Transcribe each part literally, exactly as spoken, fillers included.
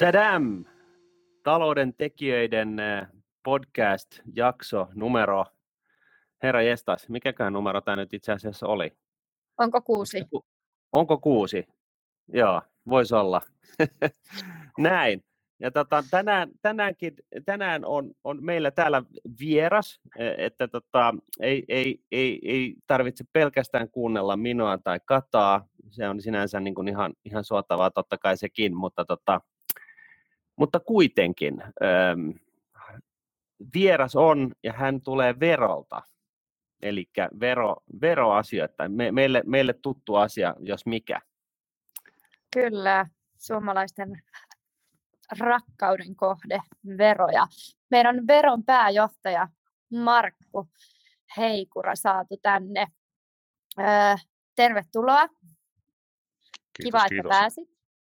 Tadam! Talouden tekijöiden podcast-jakso numero, herra jestas, mikäkään numero tämä nyt itse asiassa oli? Onko kuusi? Onko, onko kuusi? Joo, voisi olla. Näin. Ja tota, tänään, tänäänkin, tänään on, on meillä täällä vieras, että tota, ei, ei, ei, ei tarvitse pelkästään kuunnella minua tai Kataa. Se on sinänsä niin kuin ihan, ihan suotavaa, totta kai sekin, mutta, tota, mutta kuitenkin ähm, vieras on ja hän tulee verolta. Eli vero, veroasioita, Me, meille, meille tuttu asia, jos mikä. Kyllä, suomalaisten rakkauden kohde, veroja. Meidän veron pääjohtaja Markku Heikura saatu tänne. Öö, tervetuloa. Kiitos, Kiva, että kiitos. pääsit.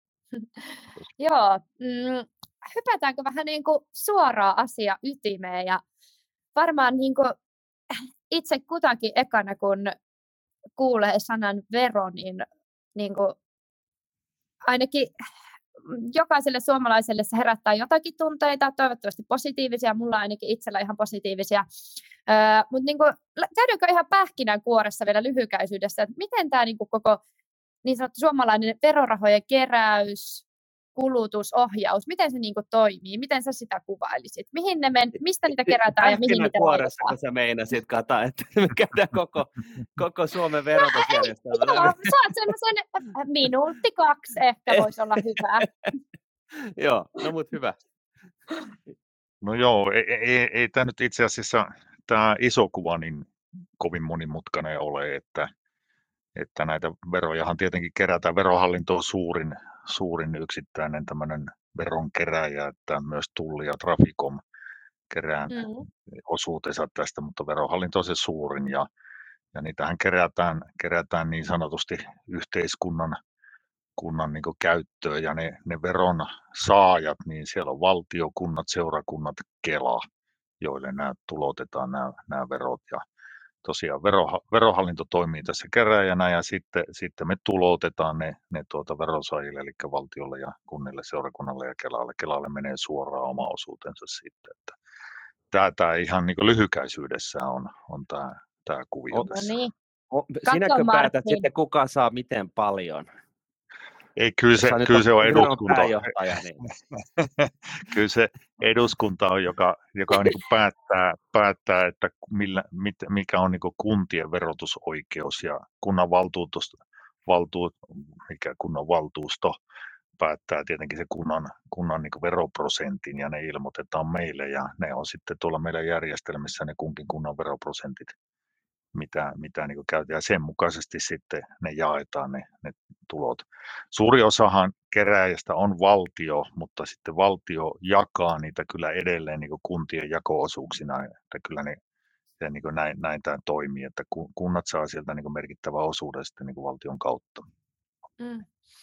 Joo, mm, hypätäänkö vähän niin kuin suoraan asia ytimeen ja varmaan niin kuin itse kutakin ekana, kun kuulee sanan vero, niin, niin kuin ainakin jokaiselle suomalaiselle se herättää jotakin tunteita, toivottavasti positiivisia, mulla ainakin itsellä ihan positiivisia. Öö, mutta niin kuin, käydäänkö ihan pähkinänkuoressa vielä lyhykäisyydessä, että miten tämä niin kuin koko niin sanottu suomalainen verorahojen keräys, kulutusohjaus, miten se niin kuin toimii, miten sä sitä kuvailisit, mihin ne men, mistä niitä kerätään ja mihin niitä pähkinänkuoressa, kun sä meinasit, Kata, että me käydään koko, koko Suomen verotusjärjestelmä. No, joo, saat semmoisen minuutti kaksi ehkä voisi olla hyvä. Joo, no mut hyvä. No joo, ei, ei, ei tämä nyt itse asiassa tämä iso kuva niin kovin monimutkainen ole, että, että näitä verojahan tietenkin kerätään. Verohallinto on suurin, suurin yksittäinen tämmöinen veronkeräjä, että myös Tulli ja Traficom kerää mm. osuutensa tästä, mutta verohallinto on se suurin ja, ja niitähän kerätään, kerätään niin sanotusti yhteiskunnan kunnan niin kuin käyttöön ja ne, ne veron saajat, niin siellä on valtio, kunnat, seurakunnat, Kela, joille nämä tulotetaan nämä, nämä verot. Ja tosiaan vero, verohallinto toimii tässä keräjänä ja sitten, sitten me tulotetaan ne, ne tuota verosaajille, eli valtiolle ja kunnille, seurakunnalle ja Kelalle. Kelalle menee suoraan oma osuutensa sitten. Että tämä, tämä ihan niin kuin lyhykäisyydessä on, on tämä, tämä kuvio on, tässä. Niin. On, sinäkö päätät sitten, kuka saa miten paljon? Ei, kyllä se, kyllä se on eduskunta. Niin. Kyllä se eduskunta on, joka, joka niin kuin päättää, päättää, että millä, mit, mikä on niin kuin kuntien verotusoikeus ja kunnan valtuusto, valtuut, mikä kunnan valtuusto päättää tietenkin se kunnan, kunnan niin kuin veroprosentin ja ne ilmoitetaan meille ja ne on sitten tuolla meidän järjestelmissä ne kunkin kunnan veroprosentit, mitä, mitä niin käytetään ja sen mukaisesti sitten ne jaetaan ne, ne tulot. Suuri osahan keräjästä on valtio, mutta sitten valtio jakaa niitä kyllä edelleen niin kuntien jako-osuuksina, että kyllä ne, ja niin näin, näin tämä toimii, että kunnat saa sieltä niin merkittävää osuuden sitten niin valtion kautta. Mm.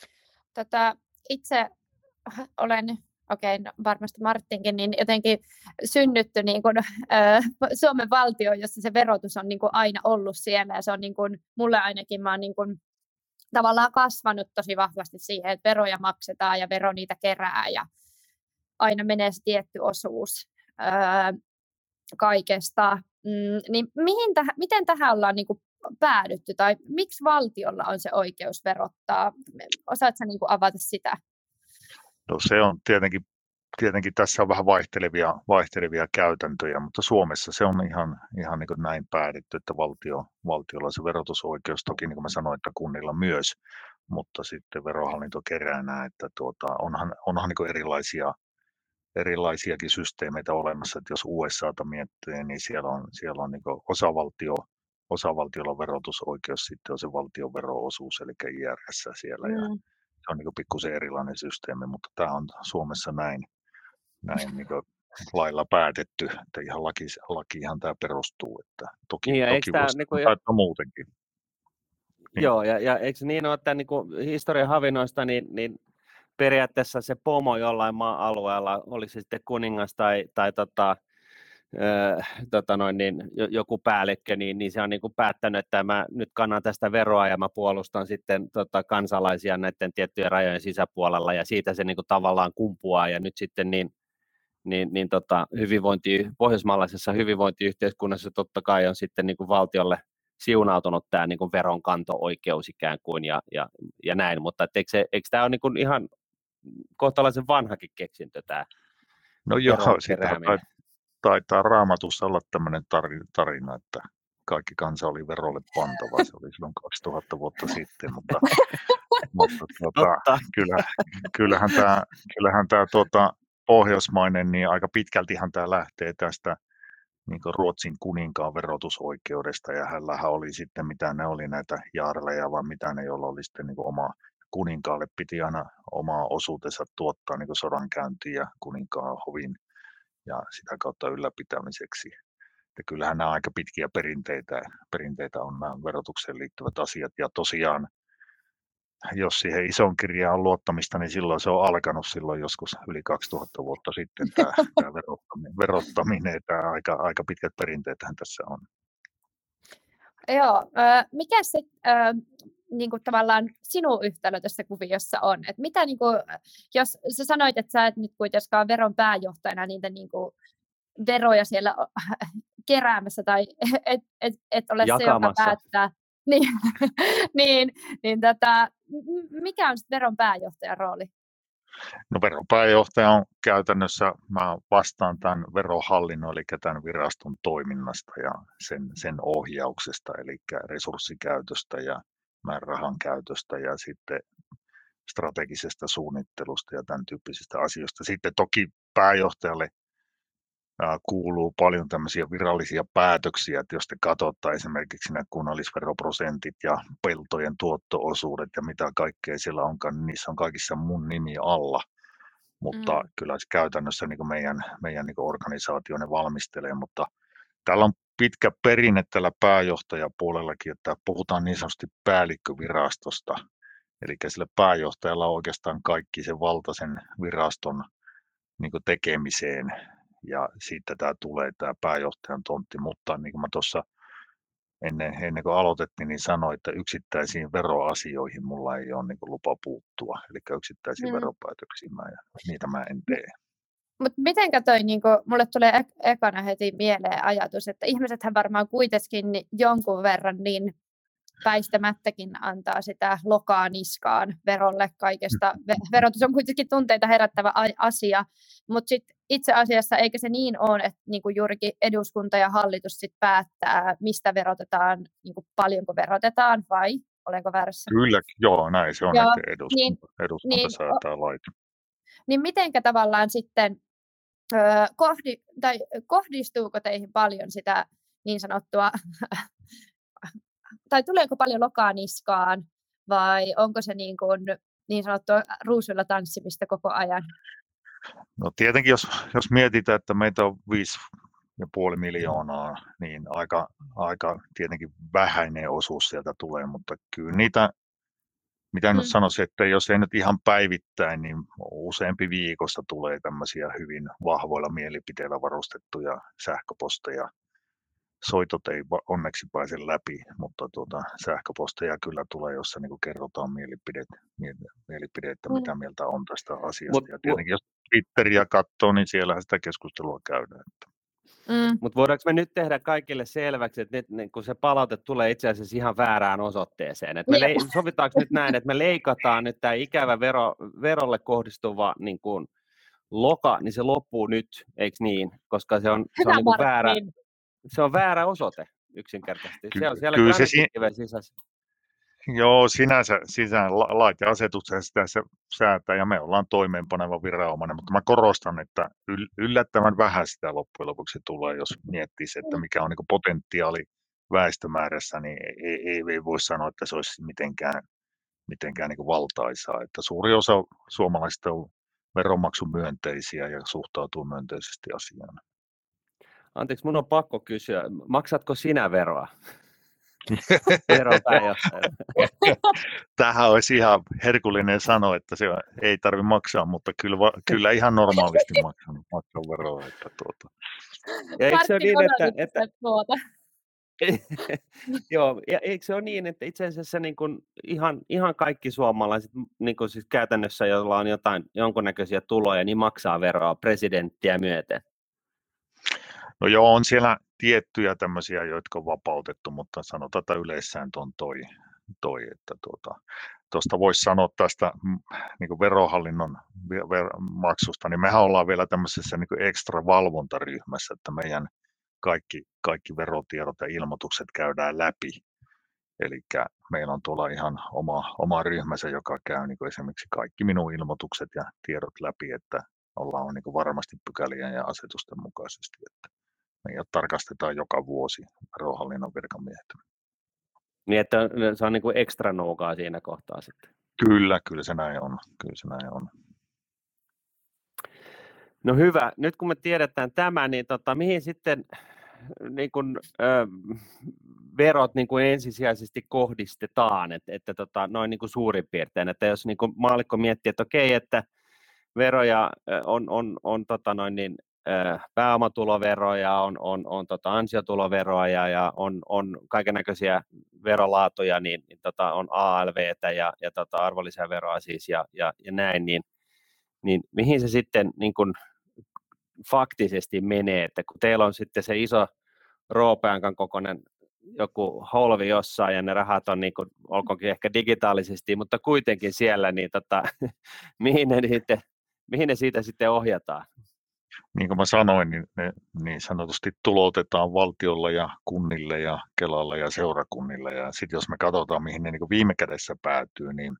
Tätä itse olen okei, no varmasti Marttinkin, niin jotenkin synnytty niin kuin, äh, Suomen valtio, jossa se verotus on niin kuin aina ollut siellä. Ja se on niin kuin, mulle ainakin, mä oon niin kuin, tavallaan kasvanut tosi vahvasti siihen, että veroja maksetaan ja vero niitä kerää ja aina menee se tietty osuus äh, kaikesta. Mm, niin mihin täh- miten tähän ollaan niin kuin päädytty tai miksi valtiolla on se oikeus verottaa? Osaatko niin kuin avata sitä? No se on tietenkin, tietenkin tässä on vähän vaihtelevia, vaihtelevia käytäntöjä, mutta Suomessa se on ihan, ihan niin kuin näin päätetty, että valtio, valtiolla on se verotusoikeus, toki niin kuin mä sanoin, että kunnilla myös, mutta sitten verohallinto kerää nämä, että tuota, onhan, onhan niin kuin erilaisia, erilaisiakin systeemeitä olemassa, että jos U S A:ta miettii, niin siellä on, siellä on niin kuin osavaltio, osavaltiolla on verotusoikeus, sitten on se valtion vero-osuus, eli I R S siellä, ja Mm. se on niin pikkusen erilainen systeemi, mutta tämä on Suomessa näin, näin niin lailla päätetty, että ihan laki, lakihan tämä perustuu, että toki, niin, toki voisi niin kuin, muutenkin. Niin. Joo, ja, ja eikö niin ole, että niin kuin historian havinoista, niin, niin periaatteessa se pomo jollain maa-alueella, oli se sitten kuningas tai, tai tota, öö, tota noin, niin, joku päällikkö, niin, niin se on niin kuin päättänyt, että mä nyt kannan tästä veroa ja mä puolustan sitten tota, kansalaisia näiden tiettyjen rajojen sisäpuolella ja siitä se niin kuin tavallaan kumpuaa ja nyt sitten niin, niin, niin tota, hyvinvointi, pohjoismaalaisessa hyvinvointiyhteiskunnassa totta kai on sitten niin kuin valtiolle siunautunut tämä niin kuin veronkanto-oikeus ikään kuin ja, ja, ja näin, mutta et eikö, se, eikö tämä ole niin kuin ihan kohtalaisen vanhakin keksintö tämä No joo, veron sitä kerääminen? taitaa Raamatussa olla tämmöinen tarina, että kaikki kansa oli verolle pantava, se oli silloin kaksituhatta vuotta sitten, mutta, mutta tuota, kyllä, kyllähän tämä, kyllähän tämä tuota, pohjoismainen, niin aika pitkältihan tämä lähtee tästä niin kuin Ruotsin kuninkaan verotusoikeudesta, ja hänellähän oli sitten, mitä ne oli näitä jaarleja, vai mitä ne, joilla oli sitten niin kuin oma kuninkaalle piti aina omaa osuutensa tuottaa niin kuin sodankäyntiin ja kuninkaan hovin ja sitä kautta ylläpitämiseksi. Ja kyllähän nämä aika pitkiä perinteitä, perinteitä on nämä verotukseen liittyvät asiat, ja tosiaan jos siihen ison kirjaan on luottamista, niin silloin se on alkanut silloin joskus yli kaksituhatta vuotta sitten tämä, tämä verottaminen, verottaminen tämä aika, aika pitkät perinteethän tässä on. Joo, mikä se niin kuin tavallaan sinun yhtälö tässä kuviossa on? Et mitä, niin kuin, jos sä sanoit, että sä et nyt kuitenkaan veron pääjohtajana niitä niin kuin veroja siellä keräämässä tai et, et, et ole jakamassa. Se, joka päättää, niin, niin, niin tätä, mikä on veron pääjohtajan rooli? No veropääjohtaja on käytännössä, mä vastaan tämän verohallinnon, eli tämän viraston toiminnasta ja sen, sen ohjauksesta, eli resurssikäytöstä ja määrärahan käytöstä ja sitten strategisesta suunnittelusta ja tämän tyyppisistä asioista. Sitten toki pääjohtajalle kuuluu paljon tämmöisiä virallisia päätöksiä, että jos te katsotte esimerkiksi nämä kunnallisveroprosentit ja peltojen tuotto-osuudet ja mitä kaikkea siellä onkaan, niin niissä on kaikissa mun nimi alla, mutta mm. kyllä se käytännössä niin kuin meidän, meidän niin kuin organisaatio ne valmistelee, mutta täällä on pitkä perinne tällä pääjohtajapuolellakin, että puhutaan niin sanotusti päällikkövirastosta, eli sillä pääjohtajalla on oikeastaan kaikki se valta sen viraston niin kuin tekemiseen, ja siitä tämä tulee tämä pääjohtajan tontti, mutta niin kuin mä tuossa ennen, ennen kuin aloitettiin, niin sanoin, että yksittäisiin veroasioihin mulla ei ole niin kuin lupa puuttua, eli yksittäisiin mm. veropäätöksiin mä, ja niitä mä en tee. Mutta mitenkä toi, niin kun, mulle tulee ek- ekana heti mieleen ajatus, että ihmisethän varmaan kuitenkin jonkun verran niin väistämättäkin antaa sitä lokaa niskaan verolle kaikesta. Verotus on kuitenkin tunteita herättävä asia, mutta sit itse asiassa eikä se niin ole, että niinku juurikin eduskunta ja hallitus sit päättää, mistä verotetaan, niinku paljonko verotetaan, vai olenko väärässä? Kyllä, joo, näin se on, joo, että eduskunta, niin, eduskunta niin, säätää laita. Niin mitenkä tavallaan sitten, ö, kohdi, tai kohdistuuko teihin paljon sitä niin sanottua tai tuleeko paljon lokaa niskaan, vai onko se niin, kuin, niin sanottua ruusuilla tanssimista koko ajan? No tietenkin, jos, jos mietitään, että meitä on viisi ja puoli miljoonaa, niin aika, aika tietenkin vähäinen osuus sieltä tulee, mutta kyllä niitä, mitä hmm. nyt sanoisin, että jos ei nyt ihan päivittäin, niin useampi viikossa tulee tämmöisiä hyvin vahvoilla mielipiteillä varustettuja sähköposteja. Soitot ei onneksi pääse läpi, mutta tuota, sähköposteja kyllä tulee, jossa niin kuin kerrotaan mielipiteet, mielipiteettä, mm. mitä mieltä on tästä asiasta. Mut, ja tietenkin jos Twitteriä katsoo, niin siellä sitä keskustelua käydään. Mm. Mutta voidaanko me nyt tehdä kaikille selväksi, että nyt, niin kun se palaute tulee itse asiassa ihan väärään osoitteeseen. Et me le- sovitaanko nyt näin, että me leikataan nyt tämä ikävä vero, verolle kohdistuva niin kun loka, niin se loppuu nyt, eikö niin? Koska se on, se on niin kuin väärä... Se on väärä osoite yksinkertaisesti. Ky- se on siellä kyllä se si- sisässä. Joo, sinänsä sisään lait ja asetuksen sitä se säätää ja me ollaan toimeenpaneva viranomainen, mutta mä korostan, että yllättävän vähän sitä loppujen lopuksi tulee, jos miettisi, että mikä on niin potentiaali väestömäärässä, niin ei, ei, ei voi sanoa, että se olisi mitenkään, mitenkään niin valtaisaa. Että suuri osa suomalaisista on veronmaksumyönteisiä ja suhtautuu myönteisesti asiaan. Anteeksi, mun on pakko kysyä, maksatko sinä veroa? veron pääjohtajalle. Tähän olisi ihan herkullinen sano, että se ei tarvitse maksaa, mutta kyllä, va, kyllä ihan normaalisti maksaa, maksaa veroa. Että tuota. Ja eikö se ole niin, että, että... Joo, ja eikö se ole niin, että itse asiassa niin kuin ihan, ihan kaikki suomalaiset niin kuin siis käytännössä, joilla on jotain, jonkunnäköisiä tuloja, niin maksaa veroa presidenttiä myöten? No joo, on siellä tiettyjä tämmöisiä, jotka on vapautettu, mutta sanotaan, että yleissääntö on toi, toi että tuota, tuosta voisi sanoa tästä niin kuin verohallinnon ver- maksusta, niin mehän ollaan vielä tämmöisessä niin kuin ekstra valvontaryhmässä, että meidän kaikki, kaikki verotiedot ja ilmoitukset käydään läpi. Eli meillä on tuolla ihan oma, oma ryhmänsä, joka käy niin kuin esimerkiksi kaikki minun ilmoitukset ja tiedot läpi, että ollaan niin kuin varmasti pykälien ja asetusten mukaisesti. Että meidät tarkastetaan joka vuosi verohallinnon virkamiehet. Niin, että se on niin kuin ekstra noukaa siinä kohtaa sitten. Kyllä, kyllä se näin on. Kyllä se näin on. No hyvä. Nyt kun me tiedetään tämä, niin tota, mihin sitten niin kun, ö, verot niin kun ensisijaisesti kohdistetaan, että, että tota, noin niin kun suurin piirtein, että jos niin kun maallikko miettii, että okei, että veroja on, on, on tota noin niin, ö, pääomatuloveroja, on, on, on tota ansiotuloveroa ja, ja on, on kaikennäköisiä verolaatuja, niin, niin tota, on A L V:tä ja, ja tota arvonlisäveroa siis ja, ja, ja näin, niin, niin mihin se sitten niin kun faktisesti menee, että kun teillä on sitten se iso roopeankan kokoinen joku holvi jossain ja ne rahat on niin kuin, olkoonkin ehkä digitaalisesti, mutta kuitenkin siellä, niin tota, mihin, ne sitten, mihin ne siitä sitten ohjataan? Niin kuin mä sanoin, niin ne niin sanotusti tuloutetaan valtiolla ja kunnille ja Kelalle ja seurakunnille. Ja sitten jos me katsotaan, mihin ne niin kuin viime kädessä päätyy, niin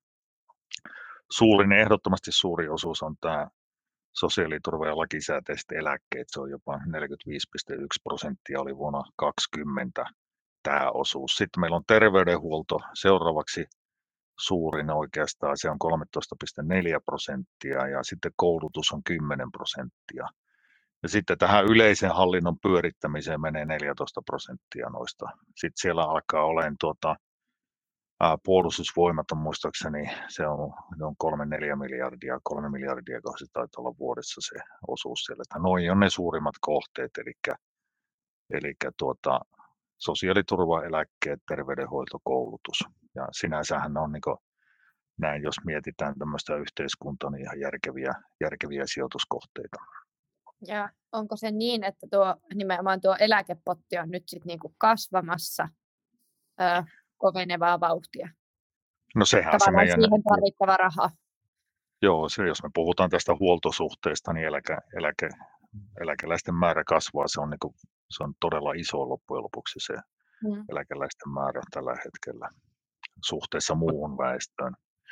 suurin, ehdottomasti suuri osuus on tämä sosiaaliturva- ja lakisääteiset eläkkeet. Se on jopa neljäkymmentäviisi pilkku yksi prosenttia oli vuonna kaksikymmentä tämä osuus. Sitten meillä on terveydenhuolto seuraavaksi suurin oikeastaan, se on kolmetoista pilkku neljä prosenttia ja sitten koulutus on kymmenen prosenttia. Ja sitten tähän yleisen hallinnon pyörittämiseen menee neljätoista prosenttia noista. Sitten siellä alkaa olemaan tuota, ää, puolustusvoimat on muistaakseni, se on, on kolme neljä miljardia, kolme miljardia, kun se taitaa olla vuodessa se osuus siellä. Että noin on ne suurimmat kohteet, eli, eli tuota, sosiaaliturva, eläkkeet, terveydenhoito, koulutus. Ja sinänsähän on niin kuin, näin, jos mietitään tämmöistä yhteiskuntaa, niin ihan järkeviä, järkeviä sijoituskohteita. Ja onko se niin, että tuo, nimenomaan tuo eläkepotti on nyt sitten niinku kasvamassa ö, kovenevaa vauhtia? No sehän tavallaan se meidän... siihen tarvittava raha. Joo, se, jos me puhutaan tästä huoltosuhteesta, niin eläke, eläke, eläkeläisten määrä kasvaa. Se on, niin kuin, se on todella iso loppujen lopuksi se mm. eläkeläisten määrä tällä hetkellä suhteessa muuhun väestöön.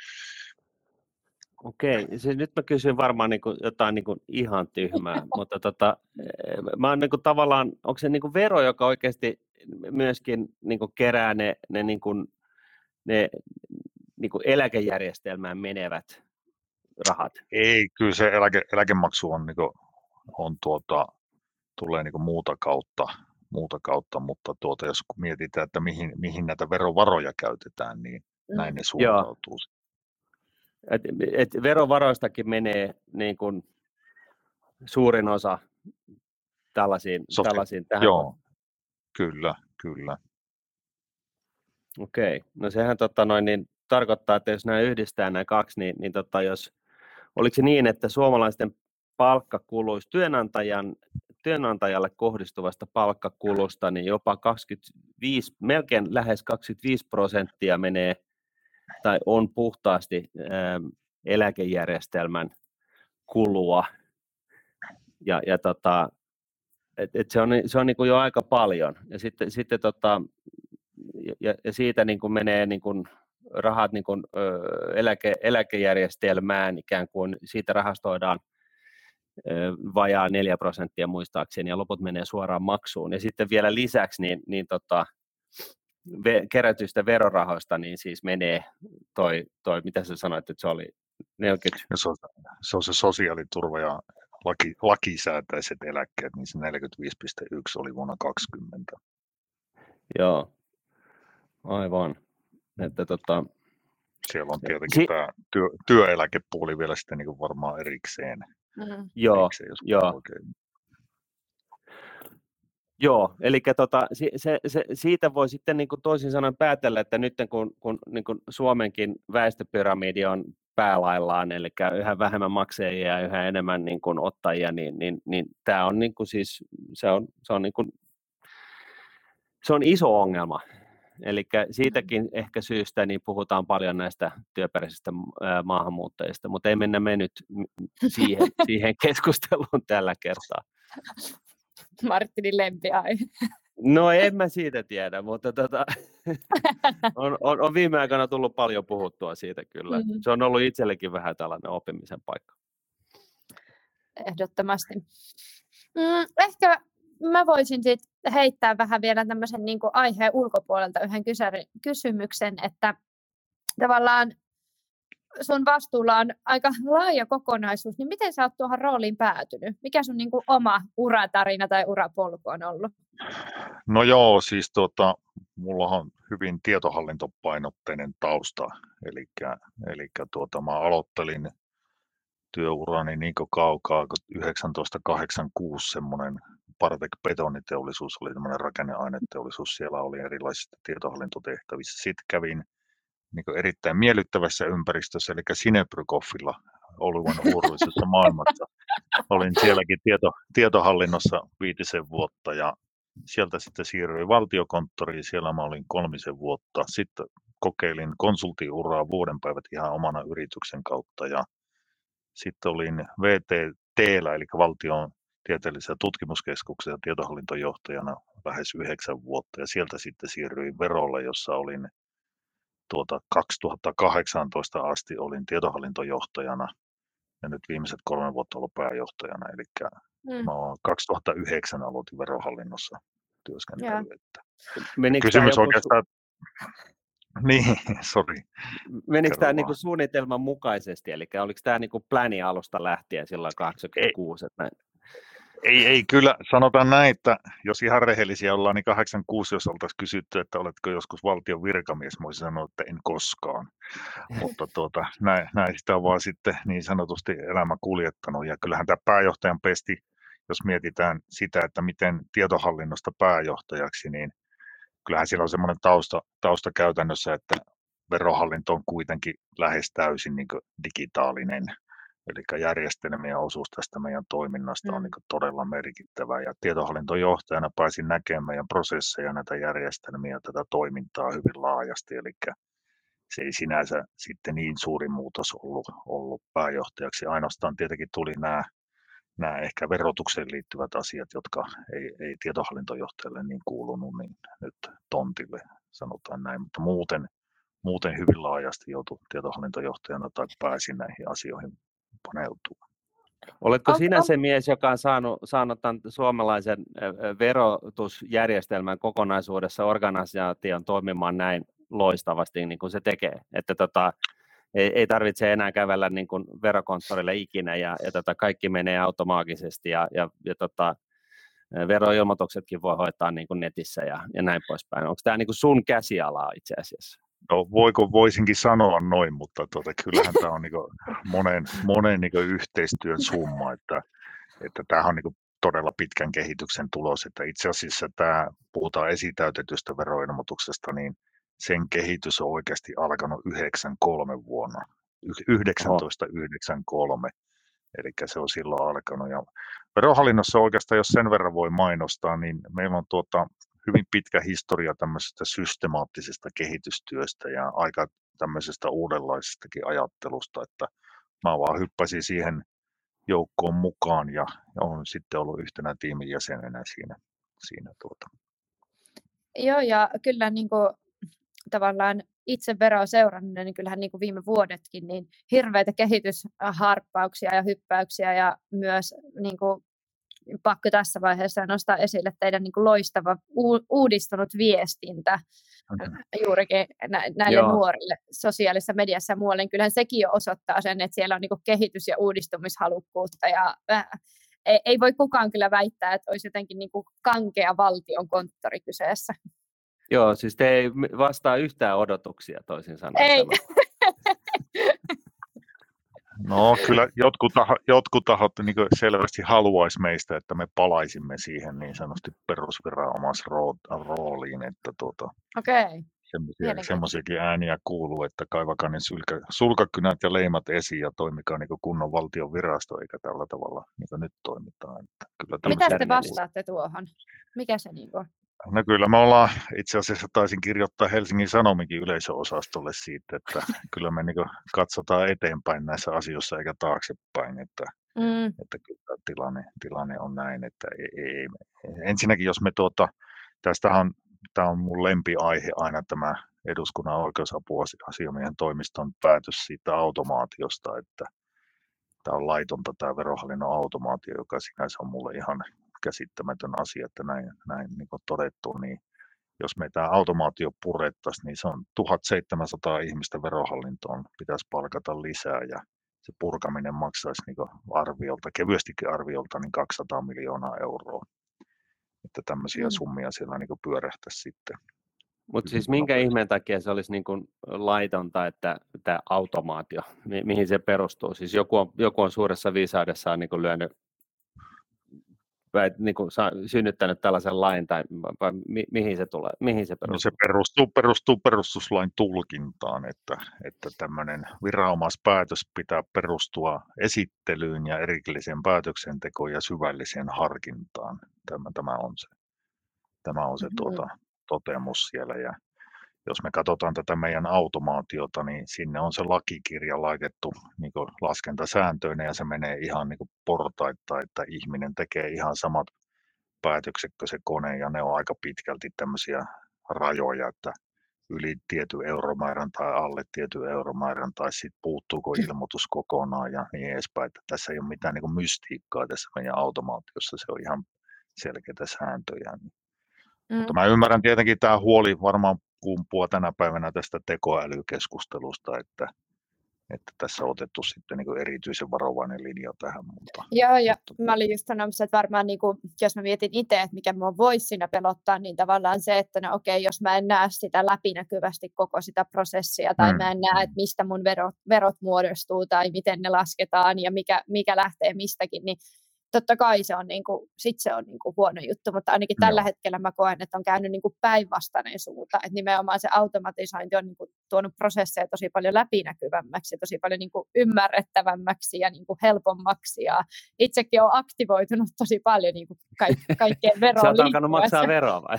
Okei, siis nyt mä kysyn varmaan niin kuin jotain niin kuin ihan tyhmää, mutta tota, mä oon niin kuin tavallaan, onko se niin kuin vero, joka oikeasti myöskin niin kuin kerää ne, ne, niin kuin, ne niin kuin eläkejärjestelmään menevät rahat? Ei, kyllä se eläke, eläkemaksu on, niin kuin, on tuota, tulee niin kuin muuta kautta, muuta kautta, mutta tuota, jos mietitään, että mihin, mihin näitä verovaroja käytetään, niin mm. näin ne suuntautuu. Et, et verovaroistakin menee niin kuin suurin osa tällaisiin, Sosia- tällaisiin tähän. Joo, kyllä, kyllä. Okei, no sehän tota noin, niin tarkoittaa, että jos nämä yhdistää nämä kaksi, niin, niin tota, jos, oliko se niin, että suomalaisten palkkakuluista, työnantajan, työnantajalle kohdistuvasta palkkakulusta, niin jopa kaksikymmentäviisi, melkein lähes kaksikymmentäviisi prosenttia menee tai on puhtaasti ää, eläkejärjestelmän kulua. Ja, ja tota, et, et se on, se on niin kuin jo aika paljon. Ja sitten, sitten tota, ja, ja siitä niin kuin menee niin kuin rahat niin kuin, ö, eläke, eläkejärjestelmään ikään kuin, siitä rahastoidaan ö, vajaa neljä prosenttia muistaakseni, ja loput menee suoraan maksuun. Ja sitten vielä lisäksi niin, niin tota, ve, kerätyistä verorahoista niin siis menee toi, toi mitä sä sanoit, että se oli neljäkymmentä? Se on, se on se sosiaaliturva ja laki, lakisääteiset eläkkeet, niin se neljäkymmentäviisi pilkku yksi oli vuonna kaksikymmentä. Joo. aivan. Että tota, siellä on tietenkin si- tämä työ, työeläkepuoli vielä sitten niin kuin varmaan erikseen, Mm. joo, erikseen jos joo. oikein. Joo, eli tota, se, se, se, siitä voi sitten niin kuin toisin sanoen päätellä, että nyt kun, kun niin kuin Suomenkin väestöpyramidi on päälaillaan, eli yhä vähemmän maksajia ja yhä enemmän niin kuin ottajia, niin, niin, niin tämä on, niin kuin siis, se on, se on, niin kuin, se on iso ongelma. Eli siitäkin ehkä syystä niin puhutaan paljon näistä työperäisistä maahanmuuttajista, mutta ei mennä me nyt siihen, siihen keskusteluun tällä kertaa. Martinin lempiaihe. No en mä siitä tiedä, mutta tota, on, on, on viime aikoina tullut paljon puhuttua siitä kyllä. Mm. Se on ollut itsellekin vähän tällainen oppimisen paikka. Ehdottomasti. Mm, ehkä mä voisin sit heittää vähän vielä tämmöisen niin kuin aiheen ulkopuolelta yhden kysäri, kysymyksen, että tavallaan sun vastuulla on aika laaja kokonaisuus, niin miten sä oot tuohon rooliin päätynyt? Mikä sun niin kuin oma uratarina tai urapolku on ollut? No joo, siis tuota, mulla on hyvin tietohallintopainotteinen tausta, eli, eli tuota, mä aloittelin työurani niin kaukaa, kun yhdeksäntoistasataakahdeksankymmentäkuusi semmoinen Partec-betoniteollisuus oli tämmöinen rakenneaineteollisuus, siellä oli erilaisissa tietohallintotehtävissä. Sitten kävin niin erittäin miellyttävässä ympäristössä, eli Sinebrykoffilla oluen huoruisessa maailmassa. Olin sielläkin tieto, tietohallinnossa viitisen vuotta ja sieltä sitten siirryin valtiokonttoriin, siellä mä olin kolmisen vuotta. Sitten kokeilin konsultiuraa vuoden päivät ihan omana yrityksen kautta ja sitten olin V T T:llä, eli valtion tieteellisessä tutkimuskeskuksessa tietohallintojohtajana lähes yhdeksän vuotta ja sieltä sitten siirryin Verolle, jossa olin tuota kaksituhattakahdeksantoista asti olin tietohallintojohtajana ja nyt viimeiset kolme vuotta ollut pääjohtajana, eli mm. mä kaksituhattayhdeksän aloitin Verohallinnossa työskentely. Kysymys oikeastaan, su- niin, sori. Menikö tämä niinku suunnitelman mukaisesti, eli oliko tämä niinku pläni alusta lähtien silloin kahdeksankymmentäkuusi? Että näin? Ei, ei, kyllä sanotaan näin, että jos ihan rehellisiä ollaan, niin kahdeksankymmentäkuusi, jos oltaisiin kysytty, että oletko joskus valtion virkamies, mä olisin sanonut, että en koskaan. Mutta tuota, näin, näin sitä on vaan sitten niin sanotusti elämä kuljettanut. Ja kyllähän tämä pääjohtajan pesti, jos mietitään sitä, että miten tietohallinnosta pääjohtajaksi, niin kyllähän siellä on semmoinen tausta, tausta käytännössä, että verohallinto on kuitenkin lähes täysin niin kuin digitaalinen. Eli järjestelmien osuus tästä meidän toiminnasta mm. on niin todella merkittävä. Ja tietohallintojohtajana pääsin näkemään meidän prosesseja, näitä järjestelmiä, tätä toimintaa hyvin laajasti. Eli se ei sinänsä sitten niin suuri muutos ollut, ollut pääjohtajaksi. Ainoastaan tietenkin tuli nämä, nämä ehkä verotukseen liittyvät asiat, jotka ei, ei tietohallintojohtajalle niin kuulunut, niin nyt tontille sanotaan näin. Mutta muuten, muuten hyvin laajasti joutui tietohallintojohtajana tai pääsin näihin asioihin paneutuu. Oletko okay. sinä se mies, joka on saanut, saanut tämän suomalaisen verotusjärjestelmän kokonaisuudessa organisaation toimimaan näin loistavasti, niin kuin se tekee? Että tota, ei, ei tarvitse enää kävellä niin kuin verokonttorille ikinä, ja, ja tota, kaikki menee automaattisesti, ja, ja, ja tota, veroilmoituksetkin voi hoitaa niin kuin netissä, ja, ja näin poispäin. Onko tämä niin kuin sun käsialaa itse asiassa? No voiko, voisinkin sanoa noin, mutta tuota, kyllähän tämä on niinku monen, monen niinku yhteistyön summa, että, että tämähän on niinku todella pitkän kehityksen tulos, että itse asiassa tämä, puhutaan esitäytetystä veroilmoituksesta, niin sen kehitys on oikeasti alkanut yhdeksänkymmentäkolme vuonna, yhdeksäntoista yhdeksänkymmentäkolme, eli se on silloin alkanut. Ja verohallinnossa oikeastaan, jos sen verran voi mainostaa, niin meillä on tuota, hyvin pitkä historia tämmöisestä systemaattisesta kehitystyöstä ja aika tämmöisestä uudenlaisestakin ajattelusta, että mä vaan hyppäsin siihen joukkoon mukaan ja olen sitten ollut yhtenä tiimin jäsenenä siinä. siinä tuota. Joo, ja kyllä niin kuin, tavallaan itse veroa seurannut, niin kyllähän niin kuin viime vuodetkin niin hirveitä kehitysharppauksia ja hyppäyksiä ja myös niin kuin, pakko tässä vaiheessa nostaa esille teidän niin kuin loistava u- uudistunut viestintä mm-hmm. juurikin nä- näille Joo. nuorille sosiaalisessa mediassa ja muualle. Kyllähän sekin jo osoittaa sen, että siellä on niin kuin kehitys- ja uudistumishalukkuutta ja äh, ei, ei voi kukaan kyllä väittää, että olisi jotenkin niin kuin kankea valtion konttori kyseessä. Joo, siis te ei vastaa yhtään odotuksia toisin sanoen. Ei. No kyllä jotkut, taho, jotkut tahot niin selvästi haluaisi meistä, että me palaisimme siihen niin sanotusti perusviranomaisrooliin, että tuota, Okei. semmoisiakin ääniä kuuluu, että kaivakaa ne sylkä, sulkakynät ja leimat esiin ja toimikaa niin kunnon valtion virasto, eikä tällä tavalla niin nyt toimitaan. Että kyllä mitä te vastaatte tuohon? Mikä se niin on? No kyllä me ollaan, itse asiassa taisin kirjoittaa Helsingin Sanomikin yleisöosastolle siitä, että kyllä me niin katsotaan eteenpäin näissä asioissa eikä taaksepäin, että, mm. että kyllä tilanne, tilanne on näin, että ei, ei, ensinnäkin jos me tuota, tästähän tämä on mun lempiaihe aina tämä eduskunnan oikeusapuasiamiehen toimiston päätös siitä automaatiosta, että tämä on laitonta tämä verohallinnon automaatio, joka sinänsä on mulle ihan käsittämätön asia, että näin, näin niin kuin todettu, niin jos me tämä automaatio purettaisiin, niin se on tuhatseitsemänsataa ihmistä verohallintoon, pitäisi palkata lisää ja se purkaminen maksaisi niin kuin arviolta, kevyestikin arviolta, niin kaksisataa miljoonaa euroa. Että tämmöisiä mm. summia siellä niin kuin pyörähtäisi sitten. Mutta siis minkä ihmeen takia se olisi niin kuin laitonta, että tämä automaatio, mi- mihin se perustuu? Siis joku on, joku on suuressa viisaudessaan niin kuin lyönyt, vai niin kuin synnyttänyt tällaisen lain, tai vai mi- mihin se tulee, mihin se perustuu? No se perustuu, perustuu perustuslain tulkintaan, että, että tämmöinen viranomaispäätös pitää perustua esittelyyn ja erilliseen päätöksentekoon ja syvälliseen harkintaan. Tämä, tämä on se, tämä on se mm-hmm. tuota, toteamus siellä. Ja jos me katsotaan tätä meidän automaatiota, niin sinne on se lakikirja laitettu niin kuin laskentasääntöinen ja se menee ihan niin kuin portaittain, että ihminen tekee ihan samat päätökset kuin se kone ja ne on aika pitkälti tämmöisiä rajoja, että yli tietyn euromäärän tai alle tietyn euromäärän tai sitten puuttuuko ilmoitus kokonaan ja niin edespäin. Että tässä ei ole mitään niin kuin mystiikkaa tässä meidän automaatiossa, se on ihan selkeitä sääntöjä. Mm. Mutta mä ymmärrän tietenkin tämä huoli varmaan kumpua tänä päivänä tästä tekoälykeskustelusta, että, että tässä on otettu sitten niin kuin erityisen varovainen linja tähän. Mutta, Joo, ja mutta... mä olin just sanomassa, että varmaan niin kuin, jos mä mietin itse, että mikä mua voisi siinä pelottaa, niin tavallaan se, että no okei, jos mä en näe sitä läpinäkyvästi koko sitä prosessia, tai mm. mä en näe, että mistä mun verot, verot muodostuu, tai miten ne lasketaan, ja mikä, mikä lähtee mistäkin, niin totta kai se on, niin kuin, sit se on niin kuin huono juttu, mutta ainakin tällä Joo. hetkellä mä koen, että on käynyt niin kuin päinvastainen suunta, että nimenomaan se automatisointi on niin kuin tuonut prosesseja tosi paljon läpinäkyvämmäksi, tosi paljon niin kuin ymmärrettävämmäksi ja niin kuin helpommaksi, ja itsekin olen aktivoitunut tosi paljon niin kuin ka- kaikkeen veroon. Sä oot alkanut maksaa veroa vai?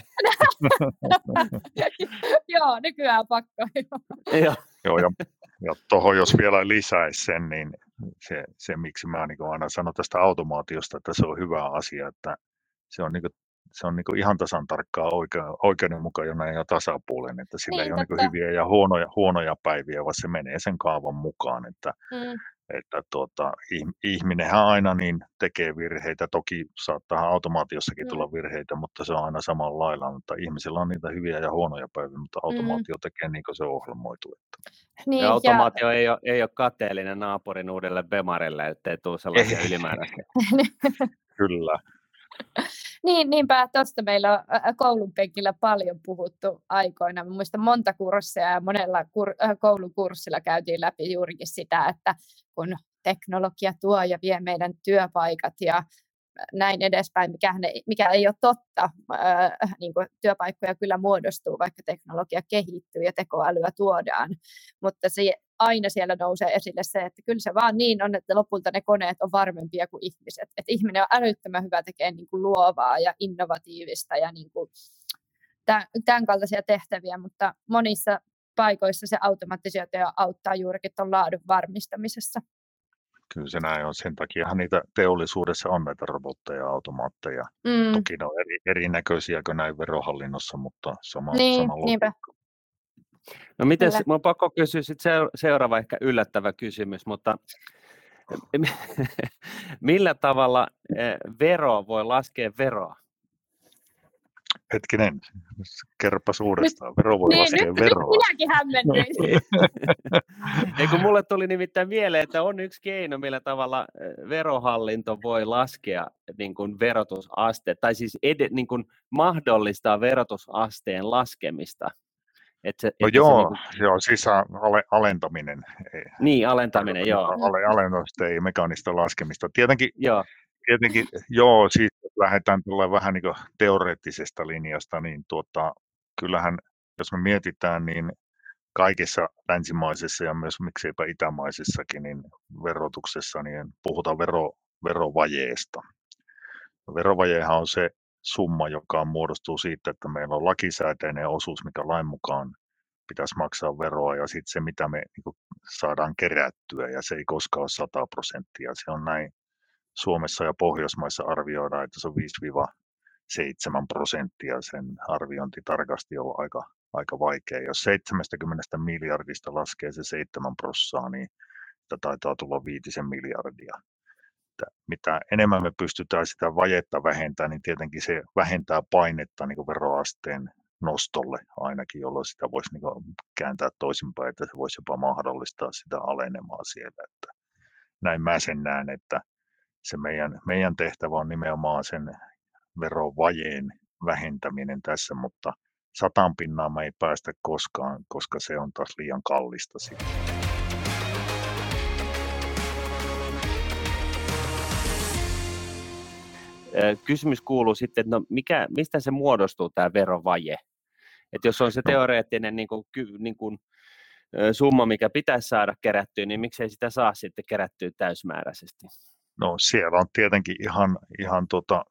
Joo, nykyään pakko. Joo, Joo ja, ja tuohon jos vielä lisäisi sen, niin se, se miksi mä niin aina sanon tästä automaatiosta, että se on hyvä asia, että se on, niin kuin, se on niin kuin ihan tasan tarkkaan oikein, oikeudenmukainen ja tasapuolinen, että sillä niin, ei ole niin hyviä ja huonoja, huonoja päiviä, vaan se menee sen kaavan mukaan, että, mm. että tuota, ihminenhän aina niin tekee virheitä, toki saattaa automaatiossakin mm. tulla virheitä, mutta se on aina samalla lailla, mutta ihmisillä on niitä hyviä ja huonoja päiviä, mutta automaatio mm. tekee niin kuin se on ohjelmoitu. Että. Niin, ja automaatio ja... Ei, ole, ei ole kateellinen naapurin uudelle Bemarille, ettei tule sellaisia ylimääräisiä. Kyllä. Niin, niinpä, tuosta meillä on koulun penkillä paljon puhuttu aikoina. Mä muistan monta kurssia ja monella kur- koulukurssilla käytiin läpi juurikin sitä, että kun teknologia tuo ja vie meidän työpaikat ja näin edespäin, mikä, ne, mikä ei ole totta. Ää, niin kuin työpaikkoja kyllä muodostuu, vaikka teknologia kehittyy ja tekoälyä tuodaan, mutta se aina siellä nousee esille se, että kyllä se vaan niin on, että lopulta ne koneet on varmempia kuin ihmiset. Että ihminen on älyttömän hyvä tekemään niin kuin luovaa ja innovatiivista ja niin kuin tämän kaltaisia tehtäviä, mutta monissa paikoissa se automatisaatio auttaa juurikin tuon laadun varmistamisessa. Kyllä se näin on. Sen takiahan niitä teollisuudessa on näitä robotteja ja automaatteja. Mm. Toki ne on eri, erinäköisiä kuin näin verohallinnossa, mutta sama, niin, sama logiikka. No miten, minun on pakko kysyä sit seuraava ehkä yllättävä kysymys, mutta millä tavalla vero voi laskea veroa? Hetkinen, kerropas uudestaan. Vero voi Niin, laskea nyt, veroa. nyt minäkin hämmennyin. Ei kun mulle tuli nimittäin mieleen, että on yksi keino, millä tavalla eh, verohallinto voi laskea niin kuin verotusaste, tai siis ed, niin kuin mahdollistaa verotusasteen laskemista. Et se, No että joo, se niin, kuin, joo siis ale, alentaminen. Ei, niin alentaminen, joo. ale, alennusta ei mekaanista laskemista. Tietenkin, joo. tietenkin joo, siis jos lähdetään tulee vähän niin kuin teoreettisesta linjasta, niin tuota, kyllähän, jos me mietitään, niin kaikissa länsimaisissa ja myös mikseipä itämaisissakin, niin verotuksessa niin puhutaan vero, verovajeesta. Verovajehan on se summa, joka muodostuu siitä, että meillä on lakisääteinen osuus, mikä lain mukaan pitäisi maksaa veroa, ja sitten se, mitä me niin kuin saadaan kerättyä, ja se ei koskaan ole sata prosenttia. Se on näin Suomessa ja Pohjoismaissa arvioidaan, että se on viisi seitsemän prosenttia. Sen arviointi tarkasti on aika, aika vaikea. Jos seitsemänkymmentä miljardista laskee se seitsemän prosenttia, niin sitä taitaa tulla viitisen miljardia. Että mitä enemmän me pystytään sitä vajetta vähentämään, niin tietenkin se vähentää painetta niin kuin veroasteen nostolle ainakin, jolloin sitä voisi niin kuin kääntää toisinpäin, että se voisi jopa mahdollistaa sitä alenemaa siellä. Että näin mä sen näen, että se meidän, meidän tehtävä on nimenomaan sen verovajeen vähentäminen tässä, mutta sataan pinnaan me ei päästä koskaan, koska se on taas liian kallista sitten. Kysymys kuuluu sitten, että no mikä, mistä se muodostuu tämä verovaje? Että jos on se teoreettinen niin kuin, niin kuin, summa, mikä pitäisi saada kerättyä, niin miksei sitä saa sitten kerättyä täysmääräisesti? No siellä on tietenkin ihan, ihan tota,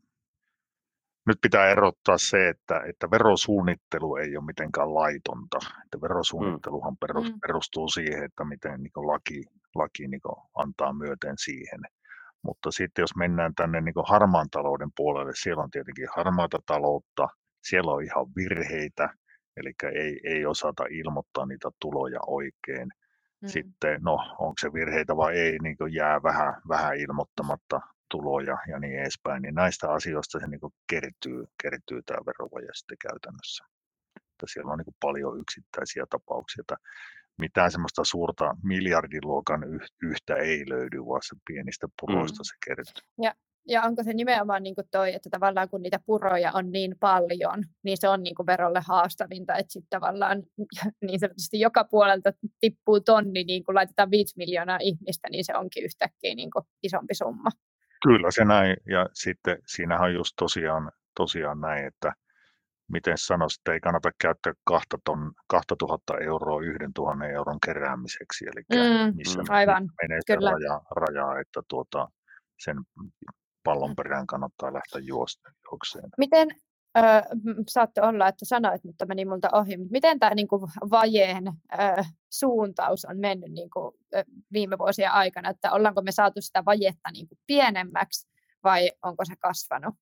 nyt pitää erottaa se, että, että verosuunnittelu ei ole mitenkään laitonta. Että verosuunnitteluhan perustuu siihen, että miten niin kuin laki, laki niin kuin antaa myöten siihen. Mutta sitten jos mennään tänne niin kuin harmaan talouden puolelle, siellä on tietenkin harmaata taloutta, siellä on ihan virheitä, eli ei, ei osata ilmoittaa niitä tuloja oikein. Mm. Sitten, no, onko se virheitä vai ei, niin kuin jää vähän, vähän ilmoittamatta tuloja ja niin edespäin, niin näistä asioista se niin kuin kertyy, kertyy tämä verovaje sitten käytännössä. Että siellä on niin kuin paljon yksittäisiä tapauksia, että mitään semmoista suurta miljardiluokan yhtä ei löydy, vaan se pienistä puroista mm. se kertyy. Ja, ja onko se nimenomaan niin kuin toi, että tavallaan kun niitä puroja on niin paljon, niin se on niin kuin verolle haastavinta, että sitten tavallaan niin sanotusti joka puolelta tippuu tonni, niin kun laitetaan viisi miljoonaa ihmistä, niin se onkin yhtäkkiä niin kuin isompi summa. Kyllä se näin, ja sitten siinähän on just tosiaan, tosiaan näin, että miten sanoisin, että ei kannata käyttää kaksituhatta euroa yhden tuhannen euron keräämiseksi, eli mm, missä mm, aivan, menee se raja, raja, että tuota, sen pallon perään kannattaa lähteä juokseen. Miten, ö, saatte olla, että sanoit, mutta meni multa ohi, miten tämä niin kuin vajeen ö, suuntaus on mennyt niin kuin, ö, viime vuosien aikana, että ollaanko me saatu sitä vajetta niin kuin pienemmäksi vai onko se kasvanut?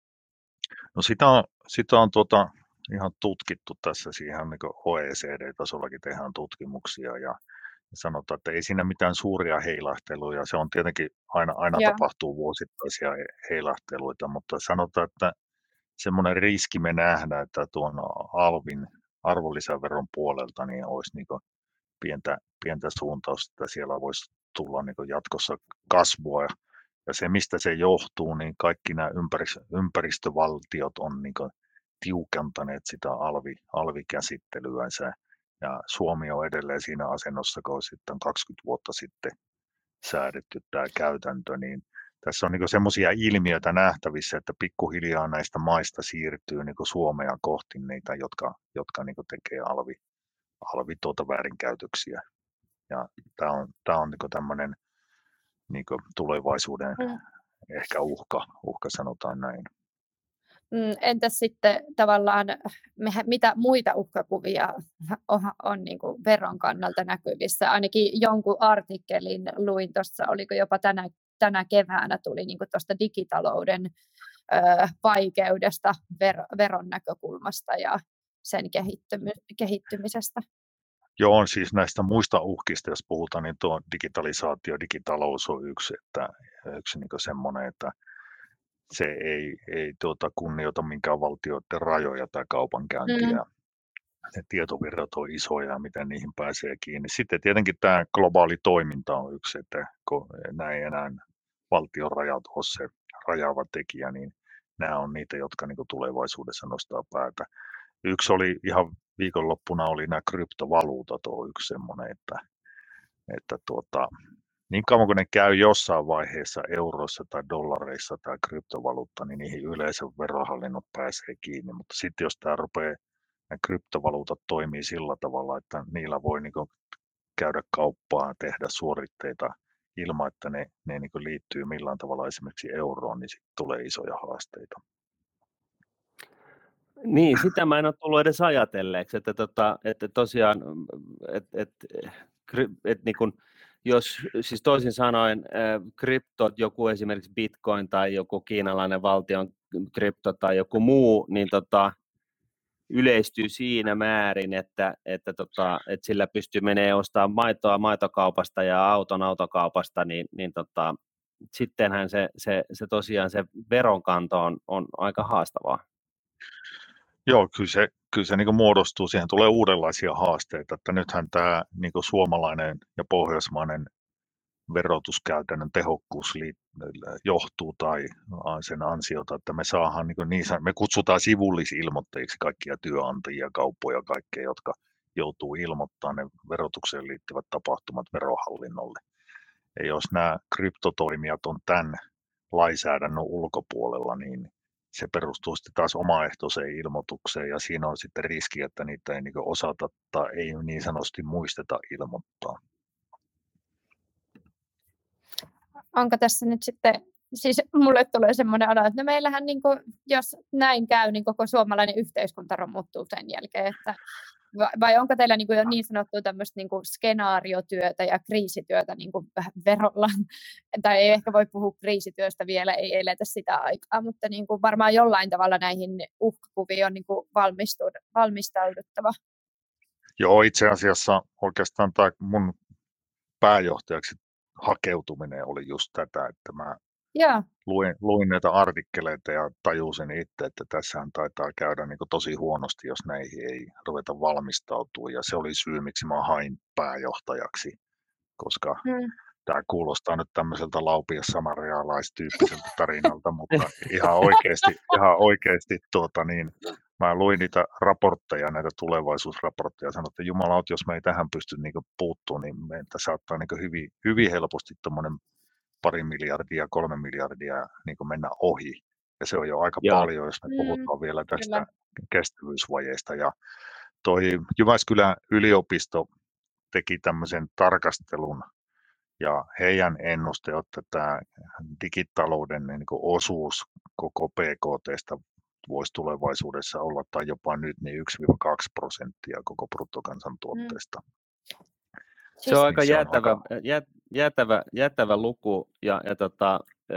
No sitä on, sitä on tuota, ihan tutkittu tässä, siihen niin O E C D-tasollakin tehdään tutkimuksia ja sanotaan, että ei siinä mitään suuria heilahteluja, se on tietenkin aina, aina tapahtuu vuosittaisia heilahteluita, mutta sanotaan, että semmoinen riski me nähdään, että tuon alvin arvonlisäveron puolelta niin olisi niin pientä, pientä suuntausta, että siellä voisi tulla niin jatkossa kasvua. Ja se, mistä se johtuu, niin kaikki nämä ympäristövaltiot on niin tiukentaneet sitä alvi, alvikäsittelyänsä. Ja Suomi on edelleen siinä asennossa, kun sitten kaksikymmentä vuotta sitten säädetty tämä käytäntö, niin tässä on niin semmoisia ilmiöitä nähtävissä, että pikkuhiljaa näistä maista siirtyy niin Suomea kohti niitä, jotka, jotka niin tekee alvi, alvi tuota väärinkäytöksiä. Ja tämä on, tämä on niin tämmöinen niin tulevaisuuden mm. ehkä uhka, uhka, sanotaan näin. Entäs sitten tavallaan, mitä muita uhkakuvia on, on niin kuin veron kannalta näkyvissä? Ainakin jonkun artikkelin luin tuossa, oliko jopa tänä, tänä keväänä tuli niin kuin tuosta digitalouden ö, vaikeudesta ver, veron näkökulmasta ja sen kehittymy- kehittymisestä. Joo, siis näistä muista uhkista, jos puhutaan, niin tuo digitalisaatio, digitalous on yksi, että, yksi niin semmoinen, että se ei, ei tuota, kunnioita minkään valtioiden rajoja tai kaupankäyntiä. Mm. Ne tietovirrat on isoja, miten niihin pääsee kiinni. Sitten tietenkin tämä globaali toiminta on yksi, että kun näin enää valtion rajat ole se rajaava tekijä, niin nämä on niitä, jotka niin kuin tulevaisuudessa nostaa päätä. Yksi oli ihan viikonloppuna oli nämä kryptovaluutat on yksi semmoinen, että, että tuota, niin kauan kun ne käy jossain vaiheessa euroissa tai dollareissa tai kryptovaluutta, niin niihin yleensä verohallinnot pääsee kiinni. Mutta sitten jos tämä rupeaa, nämä kryptovaluutat toimii sillä tavalla, että niillä voi niin kuin käydä kauppaa, tehdä suoritteita ilman, että ne, ne niin kuin liittyy millään tavalla esimerkiksi euroon, niin sitten tulee isoja haasteita. Niin, sitä mä en ole tullut edes ajatelleeksi, että, tota, että tosiaan, että, että, että niin kun, jos siis toisin sanoen kryptot, joku esimerkiksi Bitcoin tai joku kiinalainen valtion krypto tai joku muu, niin tota, yleistyy siinä määrin, että, että, tota, että sillä pystyy menee ostamaan maitoa maitokaupasta ja auton autokaupasta, niin, niin tota, sittenhän se, se, se tosiaan se veronkanto on, on aika haastavaa. Joo, kyllä se, kyllä se niin kuin muodostuu, siihen tulee uudenlaisia haasteita, että nythän tämä niin kuin suomalainen ja pohjoismainen verotuskäytännön tehokkuus johtuu tai sen ansiota, että me saadaan niin, niin me kutsutaan sivullisilmoittajiksi kaikkia työnantajia, kauppoja, kaikkea, jotka joutuu ilmoittamaan ne verotukseen liittyvät tapahtumat verohallinnolle. Ja jos nämä kryptotoimijat on tämän lainsäädännön ulkopuolella, niin se perustuu sitten taas omaehtoiseen ilmoitukseen ja siinä on sitten riski, että niitä ei niin osata tai ei niin sanotusti muisteta ilmoittaa. Onko tässä nyt sitten, siis mulle tulee semmoinen olo, että no meillähän niin kuin, jos näin käy, niin koko suomalainen yhteiskunta romuttuu sen jälkeen, että vai onko teillä niin kuin jo niin sanottua tämmöistä niin kuin skenaariotyötä ja kriisityötä niin kuin vähän verolla, tai ei ehkä voi puhua kriisityöstä vielä, ei eletä sitä aikaa, mutta niin kuin varmaan jollain tavalla näihin uhkakuviin on niin kuin valmistauduttava. Joo, itse asiassa oikeastaan tämä mun pääjohtajaksi hakeutuminen oli just tätä, että mä Joo. Luin, luin näitä artikkeleita ja tajusin itse, että tässähän taitaa käydä niin kuin tosi huonosti, jos näihin ei ruveta valmistautua. Ja se oli syy, miksi mä hain pääjohtajaksi, koska mm. tämä kuulostaa nyt tämmöiseltä laupias-samarialaistyyppiseltä tarinalta, mutta ihan oikeasti, ihan oikeasti tuota niin, mä luin niitä raportteja, näitä tulevaisuusraportteja ja sanoin, että jumala, jos me ei tähän pysty niin kuin puuttumaan, niin meiltä saattaa niin kuin hyvin, hyvin helposti tommoinen pari miljardia, kolme miljardia niin kuin mennä ohi. Ja se on jo aika Joo. paljon, jos me puhutaan mm, vielä tästä kyllä. kestävyysvajeesta. Ja toi Jyväskylän yliopisto teki tämmöisen tarkastelun, ja heidän ennuste, että tämä digitalouden niin kuin osuus koko P K T:stä voisi tulevaisuudessa olla, tai jopa nyt, niin yksi kaksi prosenttia koko bruttokansantuotteesta. Mm. Se on aika, jäätävä, aika... jäätävä, jäätävä luku ja, ja, tota,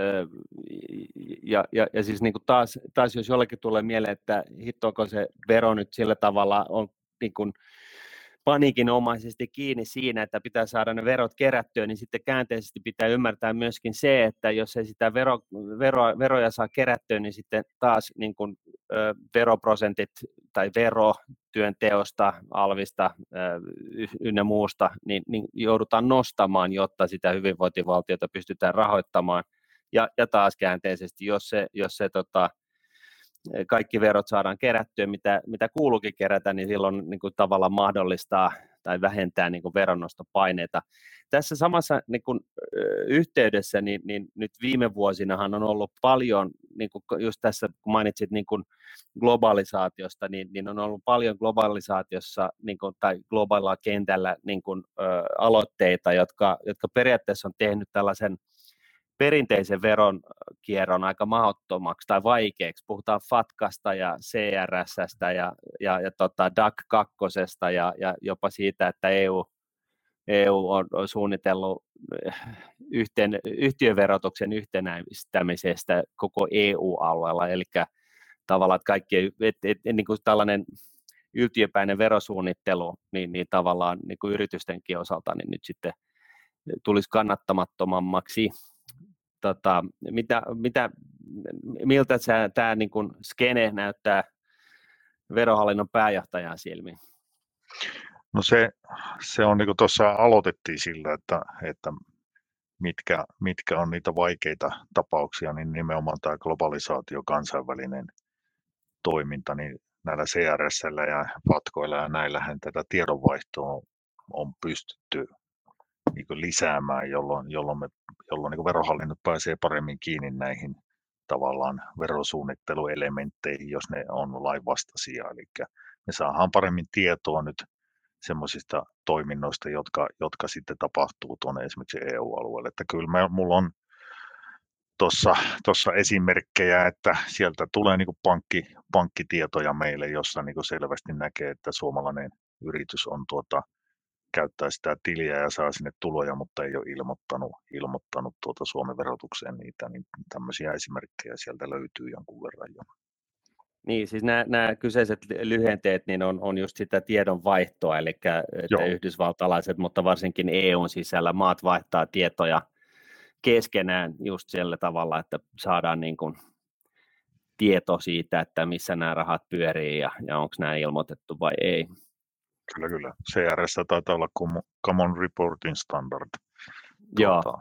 ja, ja, ja siis niin kuin taas, taas jos jollekin tulee mieleen, että hittoako se vero nyt sillä tavalla on niin kuin paniikinomaisesti kiinni siinä, että pitää saada ne verot kerättyä, niin sitten käänteisesti pitää ymmärtää myöskin se, että jos ei sitä vero, vero, veroja saa kerättyä, niin sitten taas niin kuin, ö, veroprosentit tai vero työnteosta, alvista ö, ynnä muusta, niin, niin joudutaan nostamaan, jotta sitä hyvinvointivaltiota pystytään rahoittamaan. Ja, ja taas käänteisesti, jos se, jos se tota, kaikki verot saadaan kerättyä, mitä, mitä kuuluukin kerätä, niin silloin niin kuin tavallaan mahdollistaa tai vähentää niin kuin veronnostopaineita. Tässä samassa niin kuin, yhteydessä, niin, niin nyt viime vuosinahan on ollut paljon, niin kuin just tässä kun mainitsit niin kuin globalisaatiosta, niin, niin on ollut paljon globalisaatiossa niin kuin, tai globaalilla kentällä niin kuin, ö, aloitteita, jotka, jotka periaatteessa on tehnyt tällaisen perinteisen veronkierron aika mahdottomaksi tai vaikeaksi. Puhutaan FATCasta ja C R S:stä ja, ja, ja tota D A C kaksi ja, ja jopa siitä, että E U, E U on, on suunnitellut yhteen, yhtiöverotuksen yhtenäistämisestä koko E U-alueella, eli tavallaan että kaikki, et, et, et, niin kuin tällainen yltiöpäinen verosuunnittelu, niin, niin tavallaan niin kuin yritystenkin osalta niin nyt sitten tulisi kannattamattomammaksi. Tota, mitä, mitä, miltä tämä niin kuin skene näyttää Verohallinnon pääjohtajan silmiin? No se, se on niin kuin tuossa aloitettiin sillä, että, että mitkä, mitkä on niitä vaikeita tapauksia, niin nimenomaan tämä globalisaatio, kansainvälinen toiminta, niin näillä C R S:llä ja fatkoilla ja näillähän tätä tiedonvaihtoa on pystytty niin kuin lisäämään, jolloin, jolloin, me, jolloin niin kuin verohallinnot pääsee paremmin kiinni näihin tavallaan verosuunnitteluelementteihin, jos ne on lainvastaisia. Eli me saadaan paremmin tietoa nyt semmoisista toiminnoista, jotka, jotka sitten tapahtuu tuonne esimerkiksi E U-alueelle. Että kyllä me, mulla on tuossa esimerkkejä, että sieltä tulee niin kuin pankki, pankkitietoja meille, jossa niin kuin selvästi näkee, että suomalainen yritys on tuota, käyttää sitä tiliä ja saa sinne tuloja, mutta ei ole ilmoittanut, ilmoittanut tuota Suomen verotukseen niitä, niin tämmöisiä esimerkkejä sieltä löytyy jonkun verran jo. Niin, siis nämä, nämä kyseiset lyhenteet niin on, on just sitä tiedonvaihtoa, eli että Joo. yhdysvaltalaiset, mutta varsinkin E U:n sisällä maat vaihtaa tietoja keskenään just sillä tavalla, että saadaan niin kuin tieto siitä, että missä nämä rahat pyörii ja, ja onko nämä ilmoitettu vai ei. Kyllä, kyllä. C R S taitaa olla Common Reporting Standard. Joo. Tuota,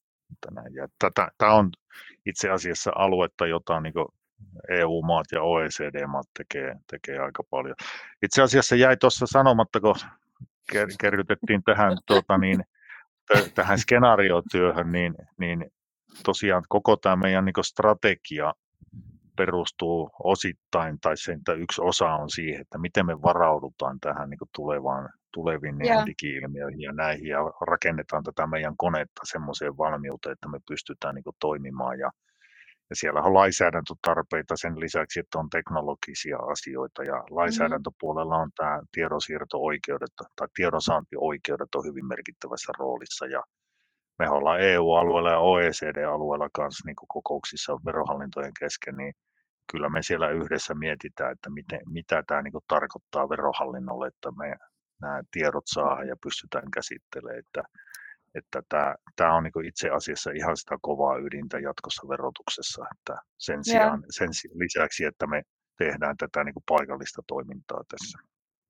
tämä on itse asiassa aluetta, jota niin E U-maat ja O E C D-maat tekee, tekee aika paljon. Itse asiassa jäi tuossa sanomatta, kun ker- kerrytettiin tähän, tuota, niin, t- tähän skenaariotyöhön, niin, niin tosiaan koko tämä meidän niin strategia perustuu osittain, tai sen yksi osa on siihen, että miten me varaudutaan tähän niin tulevaan, tuleviin yeah. digi-ilmiöihin ja näihin, ja rakennetaan tätä meidän konetta semmoiseen valmiuteen, että me pystytään niin toimimaan, ja, ja siellä on lainsäädäntötarpeita sen lisäksi, että on teknologisia asioita, ja lainsäädäntöpuolella on tämä tiedonsiirto-oikeudet, tai tiedonsaantioikeudet on hyvin merkittävässä roolissa, ja me ollaan E U-alueella ja O E C D-alueella kanssa niin kokouksissa verohallintojen kesken, niin kyllä me siellä yhdessä mietitään, että miten, mitä tämä niin tarkoittaa verohallinnolle, että me nämä tiedot saadaan ja pystytään käsittelemään. Että, että tämä, tämä on niin itse asiassa ihan sitä kovaa ydintä jatkossa verotuksessa. Että sen, sijaan, sen lisäksi, että me tehdään tätä niin paikallista toimintaa tässä.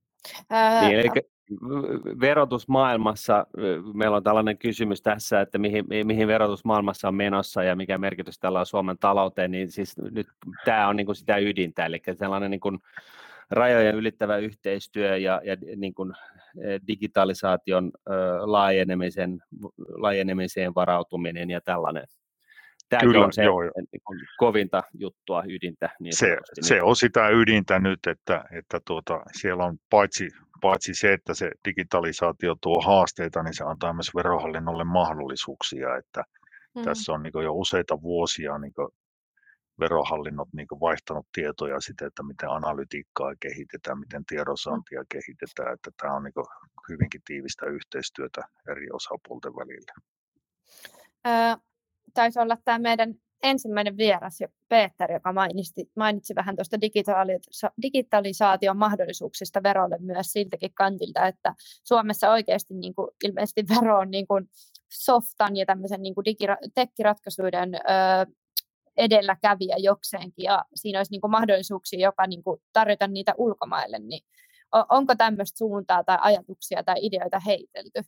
Ää, niin, eli verotusmaailmassa, meillä on tällainen kysymys tässä, että mihin, mihin verotusmaailmassa on menossa ja mikä merkitys tällä on Suomen talouteen, niin siis nyt tämä on niin kuin sitä ydintä, eli sellainen niin kuin rajojen ylittävä yhteistyö ja, ja niin kuin digitalisaation laajenemisen, laajenemiseen varautuminen ja tällainen. Tämäkin Kyllä, on se joo, niin kuin kovinta juttua, ydintä. Niin se, se on sitä ydintä nyt, että, että tuota, siellä on paitsi, paitsi se, että se digitalisaatio tuo haasteita, niin se antaa myös verohallinnolle mahdollisuuksia. Että hmm. Tässä on niin kuin jo useita vuosia niin kuin verohallinnot niin kuin vaihtanut tietoja siitä, että miten analytiikkaa kehitetään, miten tiedonsaantia hmm. kehitetään. Että tämä on niin kuin hyvinkin tiivistä yhteistyötä eri osapuolten välillä. Ää... Taisi olla tämä meidän ensimmäinen vieras, Peter, joka mainitsi, mainitsi vähän tuosta digitaalisa- digitalisaation mahdollisuuksista verolle myös siltäkin kantilta, että Suomessa oikeasti niin kuin, ilmeisesti vero on niin kuin softan ja tämmöisen niin kuin digira- tekkiratkaisuiden ö, edelläkävijä jokseenkin, ja siinä olisi niin kuin mahdollisuuksia jopa niin kuin tarjota niitä ulkomaille, niin onko tämmöistä suuntaa tai ajatuksia tai ideoita heitelty?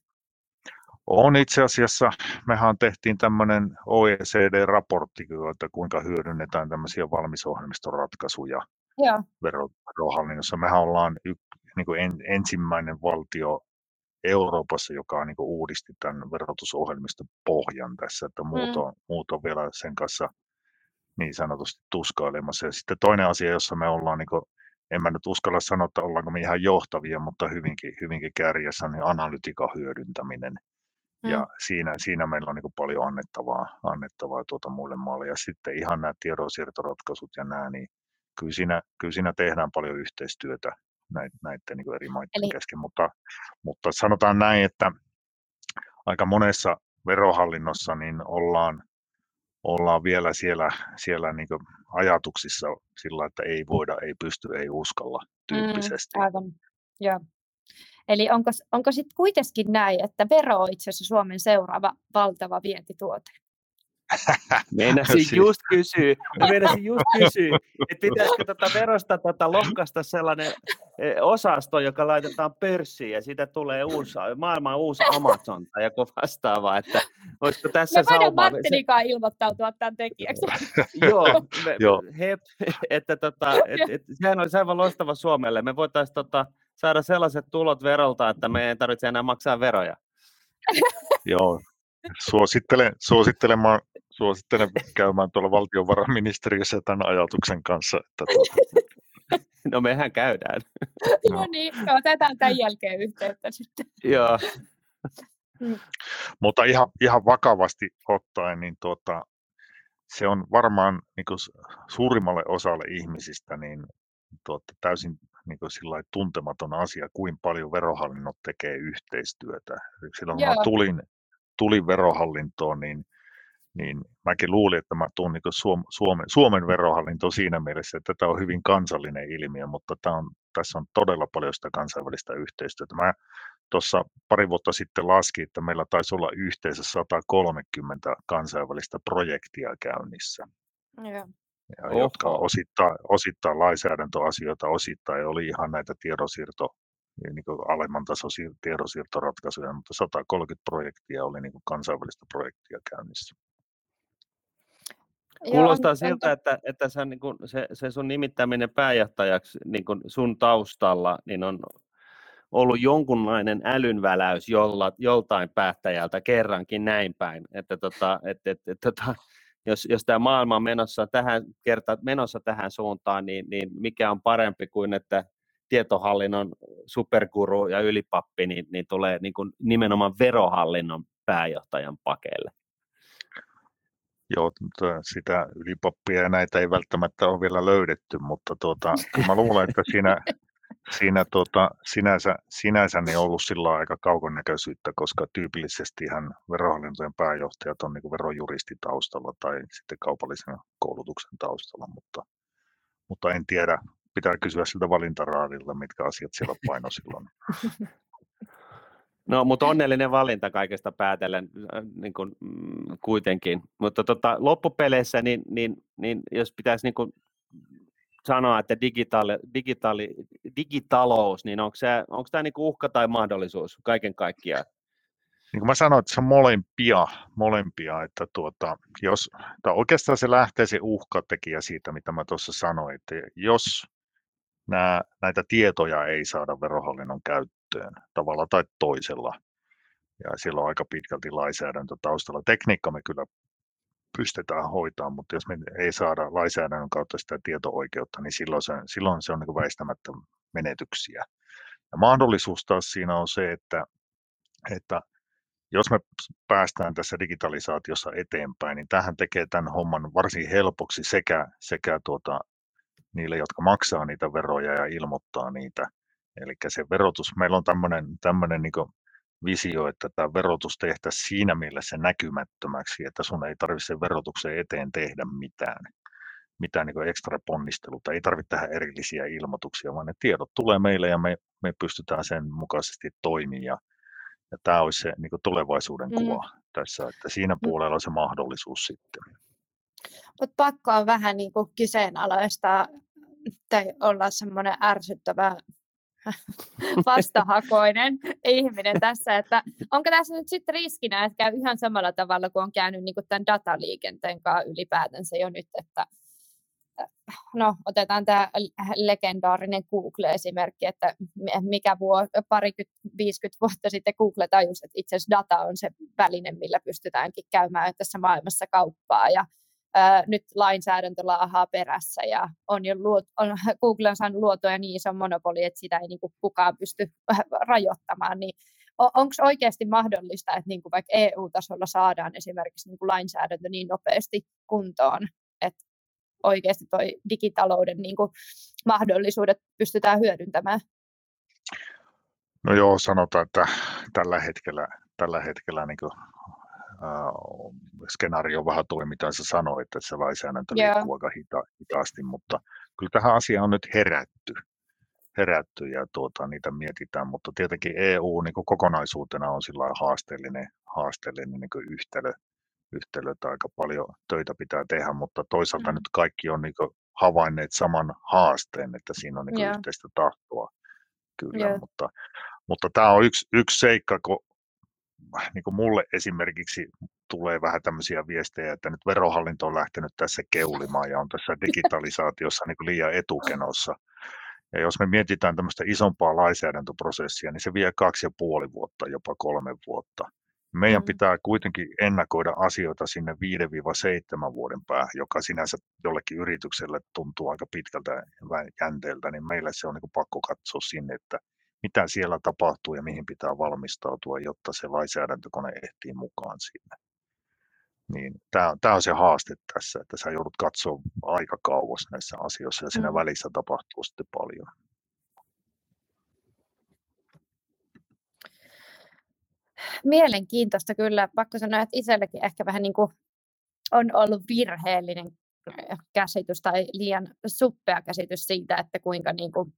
On itse asiassa, mehän tehtiin tämmöinen O E C D-raportti, että kuinka hyödynnetään tämmöisiä valmisohjelmistoratkaisuja Joo. verohallinnossa. Mehän ollaan y, niin kuin en, ensimmäinen valtio Euroopassa, joka niin kuin uudisti tämän verotusohjelmiston pohjan tässä, että muut on, mm. muut on vielä sen kanssa niin sanotusti tuskailemassa. Ja sitten toinen asia, jossa me ollaan, niin kuin, en mä nyt uskalla sanoa, että ollaanko me ihan johtavia, mutta hyvinkin, hyvinkin kärjessä, niin analytiikan hyödyntäminen. Ja mm. siinä, siinä meillä on niin kuin paljon annettavaa, annettavaa tuota muille maille. Ja sitten ihan nämä tiedonsiirtoratkaisut ja nämä, niin kyllä siinä, kyllä siinä tehdään paljon yhteistyötä näiden, näiden niin kuin eri maiden Eli... kesken. Mutta, mutta sanotaan näin, että aika monessa verohallinnossa niin ollaan, ollaan vielä siellä, siellä niin kuin ajatuksissa sillä, että ei voida, ei pysty, ei uskalla tyyppisesti. Mm, aivan, joo. Eli onko, onko sitten kuitenkin näin, että vero on itse asiassa Suomen seuraava valtava vientituote? Meinasin Si- just kysyä, meinasin just kysyä, että pitäisikö tota verosta tota lohkaista sellainen eh, osasto, joka laitetaan pörssiin ja siitä tulee uusi, maailman uusi Amazon tai joku vastaava, että olisiko Me tässä voidaan sauma. Se, Martinikaan ilmoittautua tämän tekijäksi. joo, me, Joo. he, että tota, et, et, sehän olisi aivan loistava Suomelle. Me voitaisiin tota, saada sellaiset tulot verolta, että me ei tarvitse enää maksaa veroja. Joo, suosittelen, suosittelemaan, suosittelen käymään tuolla valtiovarainministeriössä tämän ajatuksen kanssa. Että tuota, No mehän käydään. No niin, me otetaan tämän jälkeen yhteyttä sitten. Joo. mutta ihan, ihan vakavasti ottaen, niin tuota, se on varmaan niin kuin suurimmalle osalle ihmisistä niin tuota, täysin niin kuin sillai tuntematon asia, kuin paljon verohallinnot tekee yhteistyötä. Silloin kun mä Joo. tulin, tulin verohallintoon, niin, niin mäkin luulin, että mä tuun niin kuin Suom- Suomen, Suomen verohallinto siinä mielessä, että tämä on hyvin kansallinen ilmiö, mutta tämä on, tässä on todella paljon sitä kansainvälistä yhteistyötä. Mä tuossa pari vuotta sitten laskin, että meillä taisi olla yhteensä sata kolmekymmentä kansainvälistä projektia käynnissä, Joo. ja jotka Oho. osittain, osittain lainsäädäntöasioita, osittain oli ihan näitä tiedonsiirto, niin kuin alemman tasoisia tiedonsiirtoratkaisuja, mutta sata kolmekymmentä projektia oli niin kuin kansainvälistä projektia käynnissä. Kuulostaa on, siltä, on, että, että sä, niin kun se, se sun nimittäminen pääjohtajaksi niin kun sun taustalla niin on ollut jonkunlainen älynväläys jolla, joltain päättäjältä kerrankin näin päin. Että tota, et, et, et, tota, jos, jos tämä maailma on menossa tähän, kerta, menossa tähän suuntaan, niin, niin mikä on parempi kuin, että tietohallinnon superguru ja ylipappi niin, niin tulee niin kun nimenomaan verohallinnon pääjohtajan pakeille. Joo, mutta sitä ylipappia ja näitä ei välttämättä ole vielä löydetty, mutta tuota, kyllä mä luulen, että siinä, siinä tuota, sinänsä, sinänsä niin on ollut sillä aika kaukonäköisyyttä, koska tyypillisesti ihan verohallintojen pääjohtajat on niin kuin verojuristin taustalla tai sitten kaupallisen koulutuksen taustalla, mutta, mutta en tiedä, pitää kysyä siltä valintaraadilta, mitkä asiat siellä paino silloin. No, mutta onnellinen valinta kaikesta päätellen äh, niin kuin, mm, kuitenkin. Mutta tota, loppupeleissä, niin, niin, niin jos pitäisi niin kuin sanoa, että digitaali, digitaali, digitalous, niin onko, se, onko tämä niin kuin uhka tai mahdollisuus kaiken kaikkiaan? Niin kuin mä sanoin, että se on molempia, molempia että tuota, jos, tai oikeastaan se lähtee se uhkatekijä siitä, mitä mä tuossa sanoin, että jos nää, näitä tietoja ei saada verohallinnon käyttöön tavalla tai toisella, ja siellä on aika pitkälti lainsäädäntö taustalla. Tekniikka me kyllä pystytään hoitamaan, mutta jos me ei saada lainsäädännön kautta sitä tieto-oikeutta, niin silloin se, silloin se on niin kuin väistämättä menetyksiä. Ja mahdollisuus taas siinä on se, että, että jos me päästään tässä digitalisaatiossa eteenpäin, niin tähän tekee tämän homman varsin helpoksi sekä, sekä tuota, niille, jotka maksaa niitä veroja ja ilmoittaa niitä. Eli se verotus, meillä on tämmöinen, tämmöinen niin kuin visio, että tämä verotus tehtäisiin siinä mielessä näkymättömäksi, että sun ei tarvitse sen verotuksen eteen tehdä mitään, mitään niin kuin ekstra ponnisteluta, ei tarvitse tehdä erillisiä ilmoituksia, vaan ne tiedot tulee meille ja me, me pystytään sen mukaisesti toimimaan. Ja, ja tämä olisi se niin kuin tulevaisuuden Mm. kuva tässä, että siinä puolella on se mahdollisuus sitten. Mutta pakko on vähän niin kuin kyseenalaistaa tai olla semmoinen ärsyttävä vastahakoinen ihminen tässä, että onko tässä nyt sitten riskinä, että käy ihan samalla tavalla kuin on käynyt niin kuin tämän dataliikenteen kanssa ylipäätänsä jo nyt, että no otetaan tämä legendaarinen Google-esimerkki, että mikä vuosi, parikymmentä, viisikymmentä vuotta sitten Google tajusi, että itse asiassa data on se väline, millä pystytäänkin käymään tässä maailmassa kauppaa ja ää, nyt lainsäädäntö laahaa perässä ja on jo luot, on, Google on saanut luotua niin iso monopoli, että sitä ei niin kuin kukaan pysty rajoittamaan, niin onko oikeasti mahdollista, että niin kuin vaikka E U-tasolla saadaan esimerkiksi niin kuin lainsäädäntö niin nopeasti kuntoon, että oikeasti toi digitalouden niin kuin mahdollisuudet pystytään hyödyntämään? No joo, sanotaan, että tällä hetkellä, tällä hetkellä niin kuin, äh, skenaario vähän toi, mitä sä sanoit, että se lainsäädäntö Joo. liikkuu aika hita, hitaasti, mutta kyllä tähän asiaan on nyt herätty, herätty ja tuota, niitä mietitään, mutta tietenkin E U niin kuin kokonaisuutena on sillä haasteellinen, haasteellinen niin kuin yhtälö, yhtälöitä, aika paljon töitä pitää tehdä, mutta toisaalta Mm. nyt kaikki on niin kuin havainneet saman haasteen, että siinä on niin kuin Joo. yhteistä tahtoa kyllä, Joo. mutta, mutta tämä on yksi, yksi seikka, kun niin kuin mulle esimerkiksi tulee vähän tämmöisiä viestejä, että nyt verohallinto on lähtenyt tässä keulimaan ja on tässä digitalisaatiossa niin kuin liian etukenossa. Ja jos me mietitään tämmöistä isompaa lainsäädäntöprosessia, niin se vie kaksi ja puoli vuotta, jopa kolme vuotta. Meidän Mm. pitää kuitenkin ennakoida asioita sinne viiden seitsemän vuoden päähän, joka sinänsä jollekin yritykselle tuntuu aika pitkältä jänteeltä, niin meillä se on niin kuin pakko katsoa sinne, että mitä siellä tapahtuu ja mihin pitää valmistautua, jotta se lainsäädäntökone ehtii mukaan sinne. Niin, tämä, tämä on se haaste tässä, että sä joudut katsoa aika kauas näissä asioissa ja siinä Mm. välissä tapahtuu sitten paljon. Mielenkiintoista kyllä. Pakko sanoa, että itselläkin ehkä vähän niin kuin on ollut virheellinen käsitys tai liian suppea käsitys siitä, että kuinka niin kuin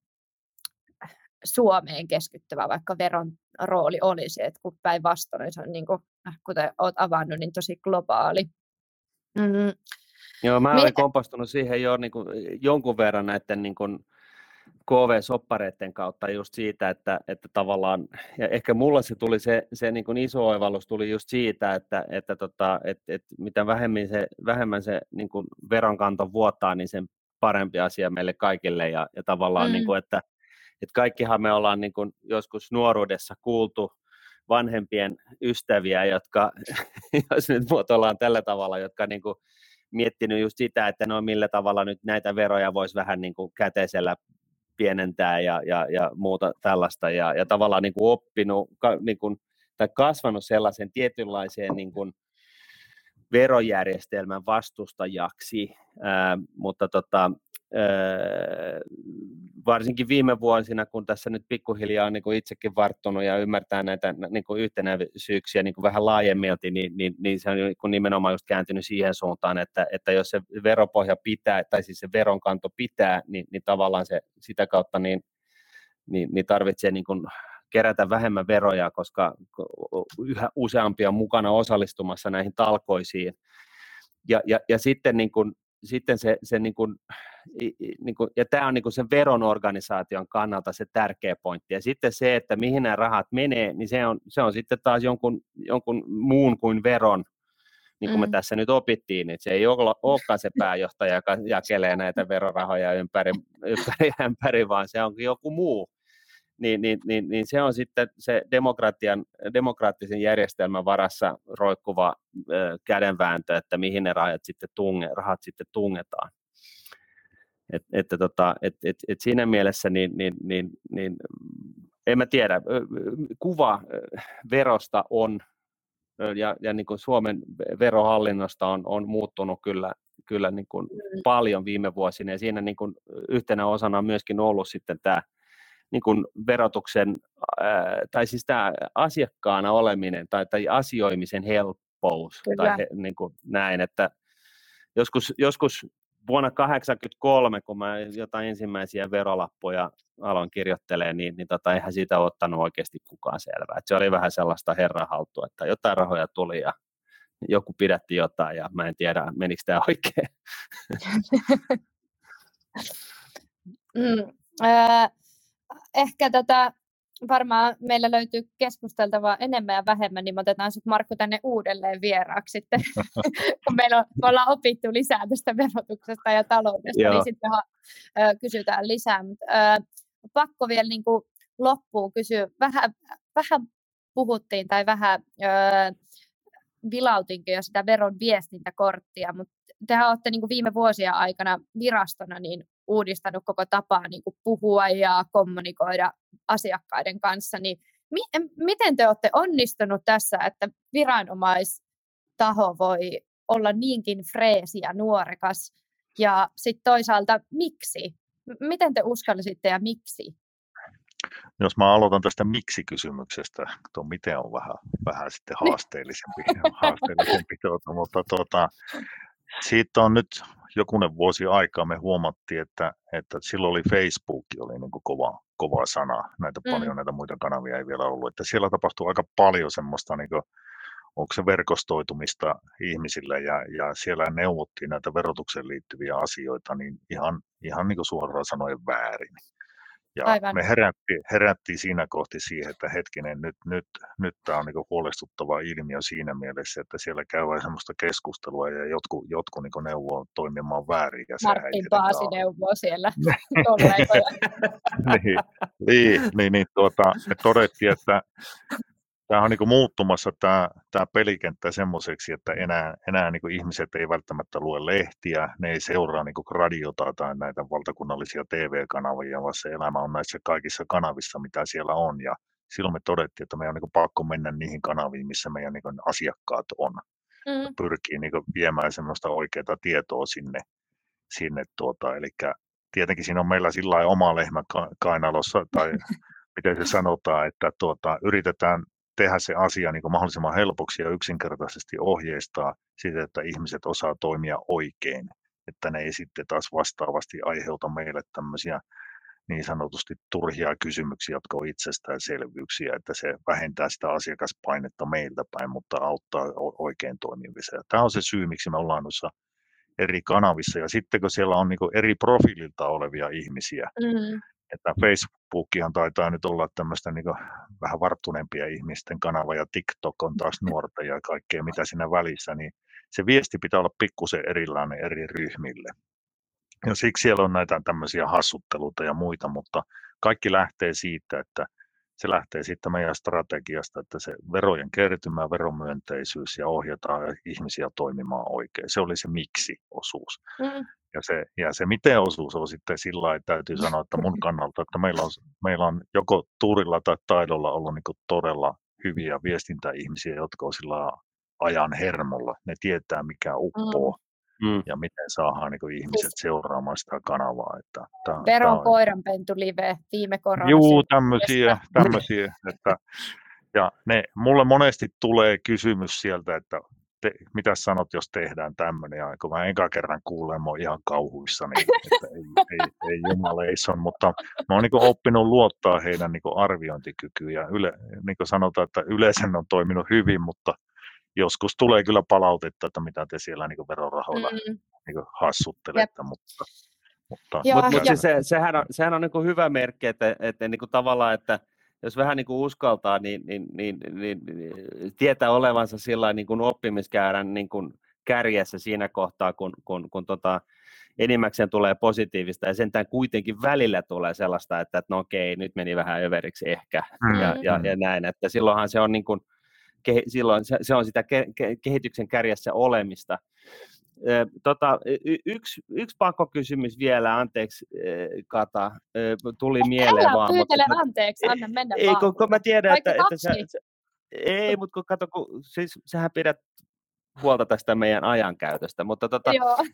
Suomeen keskittyvä vaikka veron rooli olisi, että kun päinvastoin se on niin kuin, kuten olet avannut, niin tosi globaali. Mm. Joo, mä Mie- olin kompastunut siihen jo niin kuin jonkun verran näiden niin kuin K V-soppareiden kautta just siitä, että, että tavallaan, ja ehkä mulla se tuli se, se niin kuin iso oivallus tuli just siitä, että, että, tota, että, että mitä vähemmän se, vähemmän se niin kuin veronkanto vuotaa, niin sen parempi asia meille kaikille, ja, ja tavallaan, Mm. niin kuin, että, että kaikkihan me ollaan niin kuin joskus nuoruudessa kuultu vanhempien ystäviä, jotka, jos nyt muotoillaan tällä tavalla, jotka niin kuin miettinyt just sitä, että no millä tavalla nyt näitä veroja voisi vähän niin kuin käteisellä pienentää ja, ja, ja muuta tällaista, ja, ja tavallaan niin kuin oppinut ka, niin kuin, tai kasvanut sellaisen tietynlaiseen niin kuin verojärjestelmän vastustajaksi, ää, mutta tota, ää, varsinkin viime vuosina, kun tässä nyt pikkuhiljaa on niin kuin itsekin varttunut ja ymmärtää näitä niin kuin yhtenäisyyksiä niin kuin vähän laajemmilti, niin, niin, niin se on niin kuin nimenomaan just kääntynyt siihen suuntaan, että, että jos se veropohja pitää, tai siis se veronkanto pitää, niin, niin tavallaan se sitä kautta niin, niin, niin tarvitsee niin kuin kerätä vähemmän veroja, koska yhä useampia on mukana osallistumassa näihin talkoisiin. Ja, ja, ja sitten, niin kuin, sitten se, se niin kuin, niin kuin, ja tämä on niin kuin sen veron organisaation kannalta se tärkeä pointti. Ja sitten se, että mihin nämä rahat menee, niin se on, se on sitten taas jonkun, jonkun muun kuin veron, niin kuin me Mm. tässä nyt opittiin, että se ei ole, olekaan se pääjohtaja, joka jakelee näitä verorahoja ympäri, ympäri, ympäri vaan se onkin joku muu. Niin, niin, niin, niin se on sitten se demokratian, demokraattisen järjestelmän varassa roikkuva ö, kädenvääntö, että mihin ne rahat sitten, tunge, rahat sitten tungetaan. Et, että tota, et, et, et siinä mielessä niin, niin, niin, niin, en mä tiedä, kuva verosta on, ja, ja niin kuin Suomen verohallinnosta on, on muuttunut kyllä, kyllä niin kuin paljon viime vuosina, ja siinä niin kuin yhtenä osana on myöskin ollut sitten tämä niin kuin verotuksen, ää, tai siis tämä asiakkaana oleminen tai, tai asioimisen helppous, Kyllä. tai he, niin kuin näin, että joskus, joskus vuonna kahdeksankymmentäkolme, kun mä jotain ensimmäisiä verolappuja aloin kirjoittelemaan, niin, niin tota, eihän siitä ottanut oikeasti kukaan selvää. Et se oli vähän sellaista herrahaltua, että jotain rahoja tuli ja joku pidätti jotain, ja mä en tiedä, menikö tämä oikein. mm, äh, ehkä tätä varmaan meillä löytyy keskusteltavaa enemmän ja vähemmän, niin me otetaan sut, Markku, tänne uudelleen vieraaksi sitten, kun meillä on, me ollaan opittu lisää tästä verotuksesta ja taloudesta, Joo. niin sitten äh, kysytään lisää. Mut, äh, pakko vielä niin kuin loppuun kysyä, vähän, vähän puhuttiin tai vähän äh, vilautinkin jo sitä veron viestintäkorttia, mutta tehän olette niin kuin viime vuosien aikana virastona niin uudistanut koko tapaa niin kuin puhua ja kommunikoida asiakkaiden kanssa, niin mi- miten te olette onnistunut tässä, että viranomaistaho voi olla niinkin freesi ja nuorekas, ja sitten toisaalta miksi? M- miten te uskallisitte ja miksi? Jos mä aloitan tästä miksi-kysymyksestä, tuo miten on vähän, vähän sitten haasteellisempi, haasteellisempi tuota, mutta tuota, siitä on nyt jokunen vuosi aikaa me huomattiin, että, että silloin oli Facebook, oli niin kuin kova, kova sana, näitä mm. paljon näitä muita kanavia ei vielä ollut, että siellä tapahtui aika paljon semmoista niin kuin onko se verkostoitumista ihmisille, ja, ja siellä neuvottiin näitä verotukseen liittyviä asioita, niin ihan, ihan niin kuin suoraan sanoen väärin. Ja Aivan. me herättiin, herättiin siinä kohti siihen, että hetkinen, nyt, nyt, nyt tämä on niin huolestuttava ilmiö siinä mielessä, että siellä käydään sellaista keskustelua ja jotkut, jotkut niin neuvoo toimimaan väärin. Ja Martin Paasi neuvoo siellä kollegoja. niin, niin, niin, niin tuota, me todettiin, että tämä on niin muuttumassa tämä, tämä pelikenttä semmoiseksi, että enää, enää niin ihmiset ei välttämättä lue lehtiä, ne ei seuraa niin radiota tai näitä valtakunnallisia T V-kanavia, vaan se elämä on näissä kaikissa kanavissa, mitä siellä on. Ja silloin me todettiin, että meidän on niin pakko mennä niihin kanaviin, missä meidän niin asiakkaat on. Mm. Pyrkii niin viemään semmoista oikeaa tietoa sinne. sinne tuota, eli tietenkin siinä on meillä sillä lailla oma lehmä kainalossa, tai miten se sanotaan, että tuota, yritetään tehdä se asia niin kuin mahdollisimman helpoksi ja yksinkertaisesti ohjeistaa sitä, että ihmiset osaa toimia oikein, että ne ei sitten taas vastaavasti aiheuta meille tämmöisiä niin sanotusti turhia kysymyksiä, jotka on itsestäänselvyyksiä, että se vähentää sitä asiakaspainetta meiltä päin, mutta auttaa oikein toimimiseen. Tämä on se syy, miksi me ollaan noissa eri kanavissa, ja sitten kun siellä on niin kuin eri profiililta olevia ihmisiä, mm. että Facebookihan taitaa nyt olla tämmöistä niin kuin vähän varttuneempia ihmisten kanava, ja TikTok on taas nuorta ja kaikkea mitä siinä välissä, niin se viesti pitää olla pikkusen erilainen eri ryhmille. Ja siksi siellä on näitä tämmöisiä hassutteluita ja muita, mutta kaikki lähtee siitä, että se lähtee siitä meidän strategiasta, että se verojen kertymä, veromyönteisyys ja ohjataan ihmisiä toimimaan oikein. Se oli se miksi-osuus. Mm. Ja, se, ja se miten-osuus on sitten sillä lailla, että täytyy sanoa, että mun kannalta, että meillä on, meillä on joko tuurilla tai taidolla ollut niin kuin todella hyviä viestintäihmisiä, jotka on sillä ajan hermolla. Ne tietää, mikä uppoo. Mm. Mm. Ja miten saadaan niin kuin ihmiset siis seuraamaan sitä kanavaa. Että tämä, Veron tämä on koiranpentu live viime koronassa. Juu, tämmöisiä, tämmöisiä että, ja ne, mulle monesti tulee kysymys sieltä, että te, mitä sanot, jos tehdään tämmöinen, ja kun mä enkä kerran kuulen, mä oon ihan kauhuissani, että ei, ei, ei jumaleison, mutta mä oon niin kuin oppinut luottaa heidän niin kuin arviointikykyyn, ja yle, niin kuin sanotaan, että yleensä on toiminut hyvin, mutta joskus tulee kyllä palautetta, että mitä te siellä niin kuin verorahoilla mm. niin kuin hassuttelette, Jep. mutta Mutta, Mut, mut siis se, sehän on, sehän on niin kuin hyvä merkki, että, että niin kuin tavallaan, että jos vähän niin kuin uskaltaa, niin, niin, niin, niin, niin tietää olevansa sillä niin kuin oppimiskäärän niin kuin kärjessä siinä kohtaa, kun, kun, kun tota, enimmäkseen tulee positiivista, ja sentään kuitenkin välillä tulee sellaista, että, että no okei, nyt meni vähän överiksi ehkä, mm. ja, ja, ja näin, että silloinhan se on niin kuin, silloin se, se on sitä ke, ke, kehityksen kärjessä olemista. Tota, y- yksi, yksi pakkokysymys vielä, anteeksi Kata, tuli mieleen Älä vaan. pyytele mutta, anteeksi, anna mennä ei, vaan. Kun, kun mä tiedän, että, että sä, sä, ei, mutta kun, kato, kun, siis, sähän pidät huolta tästä meidän ajankäytöstä, mutta tota,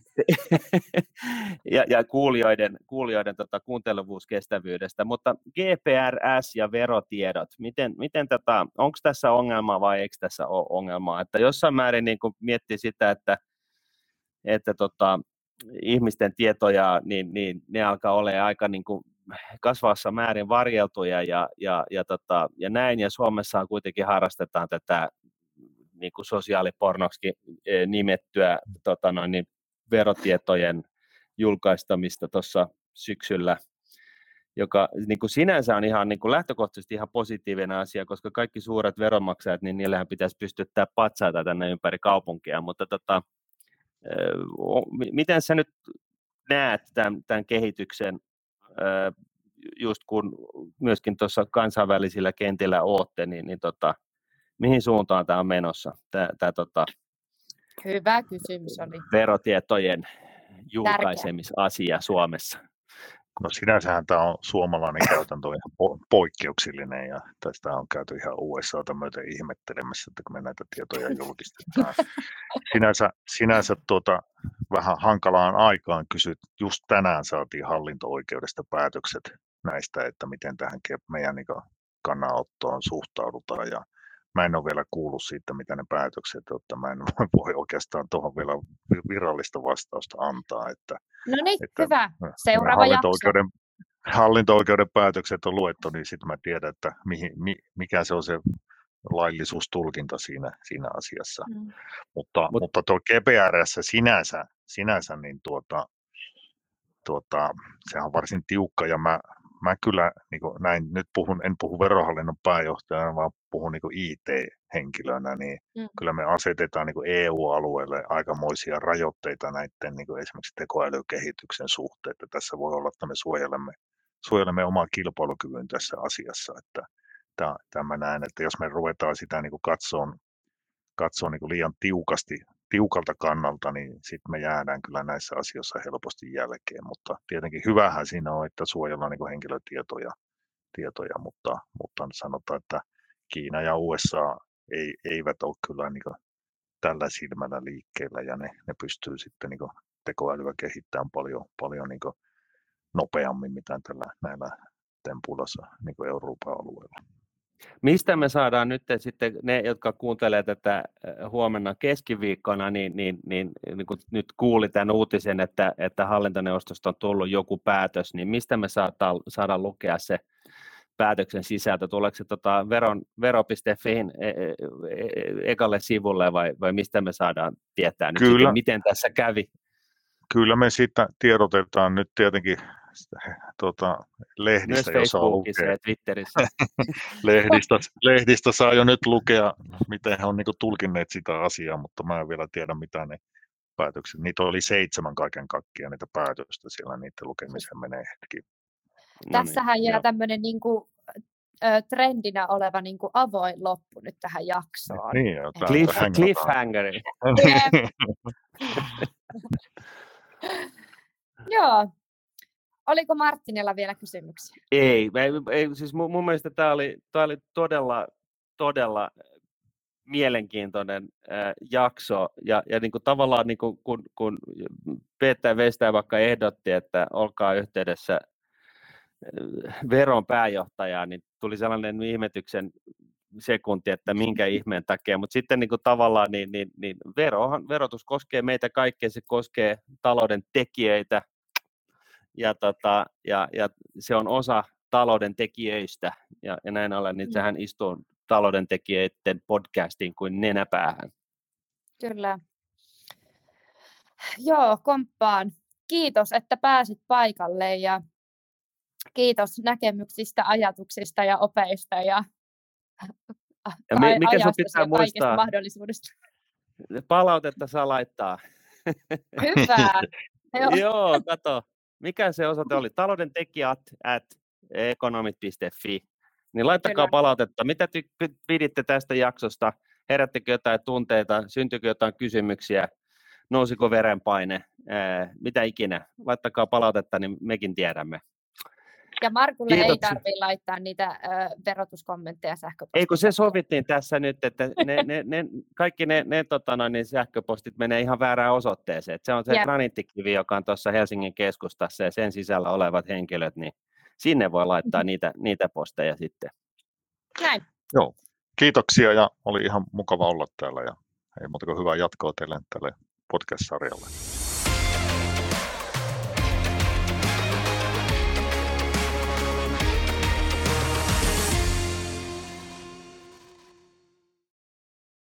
ja, ja kuulijoiden, kuulijoiden tota, kuuntelevuuskestävyydestä, mutta G P R S ja verotiedot, miten, miten tota, onko tässä ongelmaa vai eikö tässä ole ongelmaa, että jossain määrin niin kun miettii sitä, että että tota, ihmisten tietoja, niin, niin ne alkaa olla aika niin kuin kasvavassa määrin varjeltuja ja, ja, ja, tota, ja näin, ja Suomessa kuitenkin harrastetaan tätä niin kuin sosiaalipornoksi nimettyä tota noin, niin verotietojen julkaistamista tuossa syksyllä, joka niin kuin sinänsä on ihan niin kuin lähtökohtaisesti ihan positiivinen asia, koska kaikki suuret veronmaksajat, niin niillähän pitäisi pystyttää patsaita tänne ympäri kaupunkia, mutta tota, miten sä nyt näet tämän, tämän kehityksen, just kun myöskin tuossa kansainvälisillä kentillä ootte, niin, niin tota, mihin suuntaan tämä on menossa, tämä, tämä tota, hyvä kysymys oli. Verotietojen julkaisemisasia Suomessa? No sinänsähän tämä on suomalainen käytäntö on ihan poikkeuksellinen, ja tästä on käyty ihan U S A:ta myöten ihmettelemässä, että kun me näitä tietoja julkistetaan. Sinänsä, sinänsä tuota, vähän hankalaan aikaan kysyt, just tänään saatiin hallinto-oikeudesta päätökset näistä, että miten tähän meidän niin kannanottoon suhtaudutaan, ja mä en ole vielä kuullut siitä, mitä ne päätökset, että mä en voi oikeastaan tuohon vielä virallista vastausta antaa. Että, no niin, että hyvä. Seuraava hallinto-oikeuden, hallinto-oikeuden päätökset on luettu, niin sitten mä tiedän, että mihin, mikä se on se laillisuustulkinta siinä, siinä asiassa. Mm. Mutta, Mut- mutta tuo G P R S sinänsä, sinänsä niin tuota, tuota, sehän on varsin tiukka ja mä, mä kyllä niin kuin näin, nyt puhun, en puhu verohallinnon pääjohtajana, vaan puhun niin kuin I T-henkilönä, niin Mm. kyllä me asetetaan niin kuin E U-alueelle aikamoisia rajoitteita näiden niin kuin esimerkiksi tekoälykehityksen suhteen, että tässä voi olla, että me suojelemme, suojelemme omaa kilpailukyvyn tässä asiassa, että tämä näen, että jos me ruvetaan sitä niin kuin katsoa, katsoa niin kuin liian tiukasti, tiukalta kannalta, niin sitten me jäädään kyllä näissä asioissa helposti jälkeen, mutta tietenkin hyvähän siinä on, että suojellaan niin kuin henkilötietoja, tietoja, mutta, mutta sanotaan, että Kiina ja U S A ei, eivät ole kyllä niin kuin tällä silmällä liikkeellä ja ne, ne pystyy sitten niin kuin tekoälyä kehittämään paljon, paljon niin kuin nopeammin, mitä tällä näillä tempuilla niin kuin Euroopan alueella. Mistä me saadaan nyt sitten ne, jotka kuuntelee tätä huomenna keskiviikkona, niin, niin, niin, niin kun nyt kuuli tämän uutisen, että, että hallintoneuvostosta on tullut joku päätös, niin mistä me saadaan, saadaan lukea se päätöksen sisältö? Tuleeko se tota veron, vero piste fiin e, e, e, ekalle sivulle vai, vai mistä me saadaan tietää nyt sitten, miten tässä kävi? Kyllä me siitä tiedotetaan nyt tietenkin tuota, lehdistä, myös jossa Facebookissa lukee. Ja Twitterissä. lehdistä, lehdistä saa jo nyt lukea, miten he on niin kuin tulkinneet sitä asiaa, mutta mä en vielä tiedä, mitä ne päätökset. Niitä oli seitsemän kaiken kaikkiaan niitä päätöstä siellä, niiden lukemiseen menee hetki. Tässähän no niin, jää joo. tämmöinen niin kuin, ö, trendinä oleva niin kuin avoin loppu nyt tähän jaksoon. Niin, jo, Cliff, cliffhangeri. Joo. Oliko Martinilla vielä kysymyksiä? Ei, ei, ei siis mun, mun mielestä tämä oli, tämä oli todella, todella mielenkiintoinen äh, jakso, ja, ja niin kuin tavallaan niin kuin, kun, kun Peter Westberg vaikka ehdotti, että olkaa yhteydessä äh, veron pääjohtajaan, niin tuli sellainen ihmetyksen sekunti, että minkä ihmeen takia, mutta sitten niin kuin tavallaan niin, niin, niin verohan, verotus koskee meitä kaikkea, se koskee talouden tekijöitä, ja, tota, ja, ja se on osa talouden tekijöistä, ja, ja näin ollen, niin sehän istuu talouden tekijöiden podcastiin kuin nenäpäähän. Kyllä. Joo, komppaan. Kiitos, että pääsit paikalle, ja kiitos näkemyksistä, ajatuksista ja opeista ja, ja mi- mikä se pitää ja muistaa? mahdollisuudesta. Palautetta saa laittaa. Hyvä. Joo. Joo, kato. Mikä se osoite oli? Taloudentekijät at economit piste fi. Niin laittakaa Kyllä. palautetta. Mitä ty- piditte tästä jaksosta? Herättekö jotain tunteita? Syntyykö jotain kysymyksiä? Nousiko verenpaine? Ää, mitä ikinä? Laittakaa palautetta, niin mekin tiedämme. Ja Markulle Kiitoksia. ei tarvitse laittaa niitä ö, verotuskommentteja sähköpostissa. Ei, kun se sovittiin tässä nyt, että ne, ne, ne, kaikki ne, ne tota noin, niin sähköpostit menee ihan väärään osoitteeseen. Et se on se Jep. graniittikivi, joka on tuossa Helsingin keskustassa, ja sen sisällä olevat henkilöt, niin sinne voi laittaa niitä, niitä posteja sitten. Näin. Joo, kiitoksia ja oli ihan mukava olla täällä ja ei muuta kuin hyvää jatkoa teille tälle podcast-sarjalle.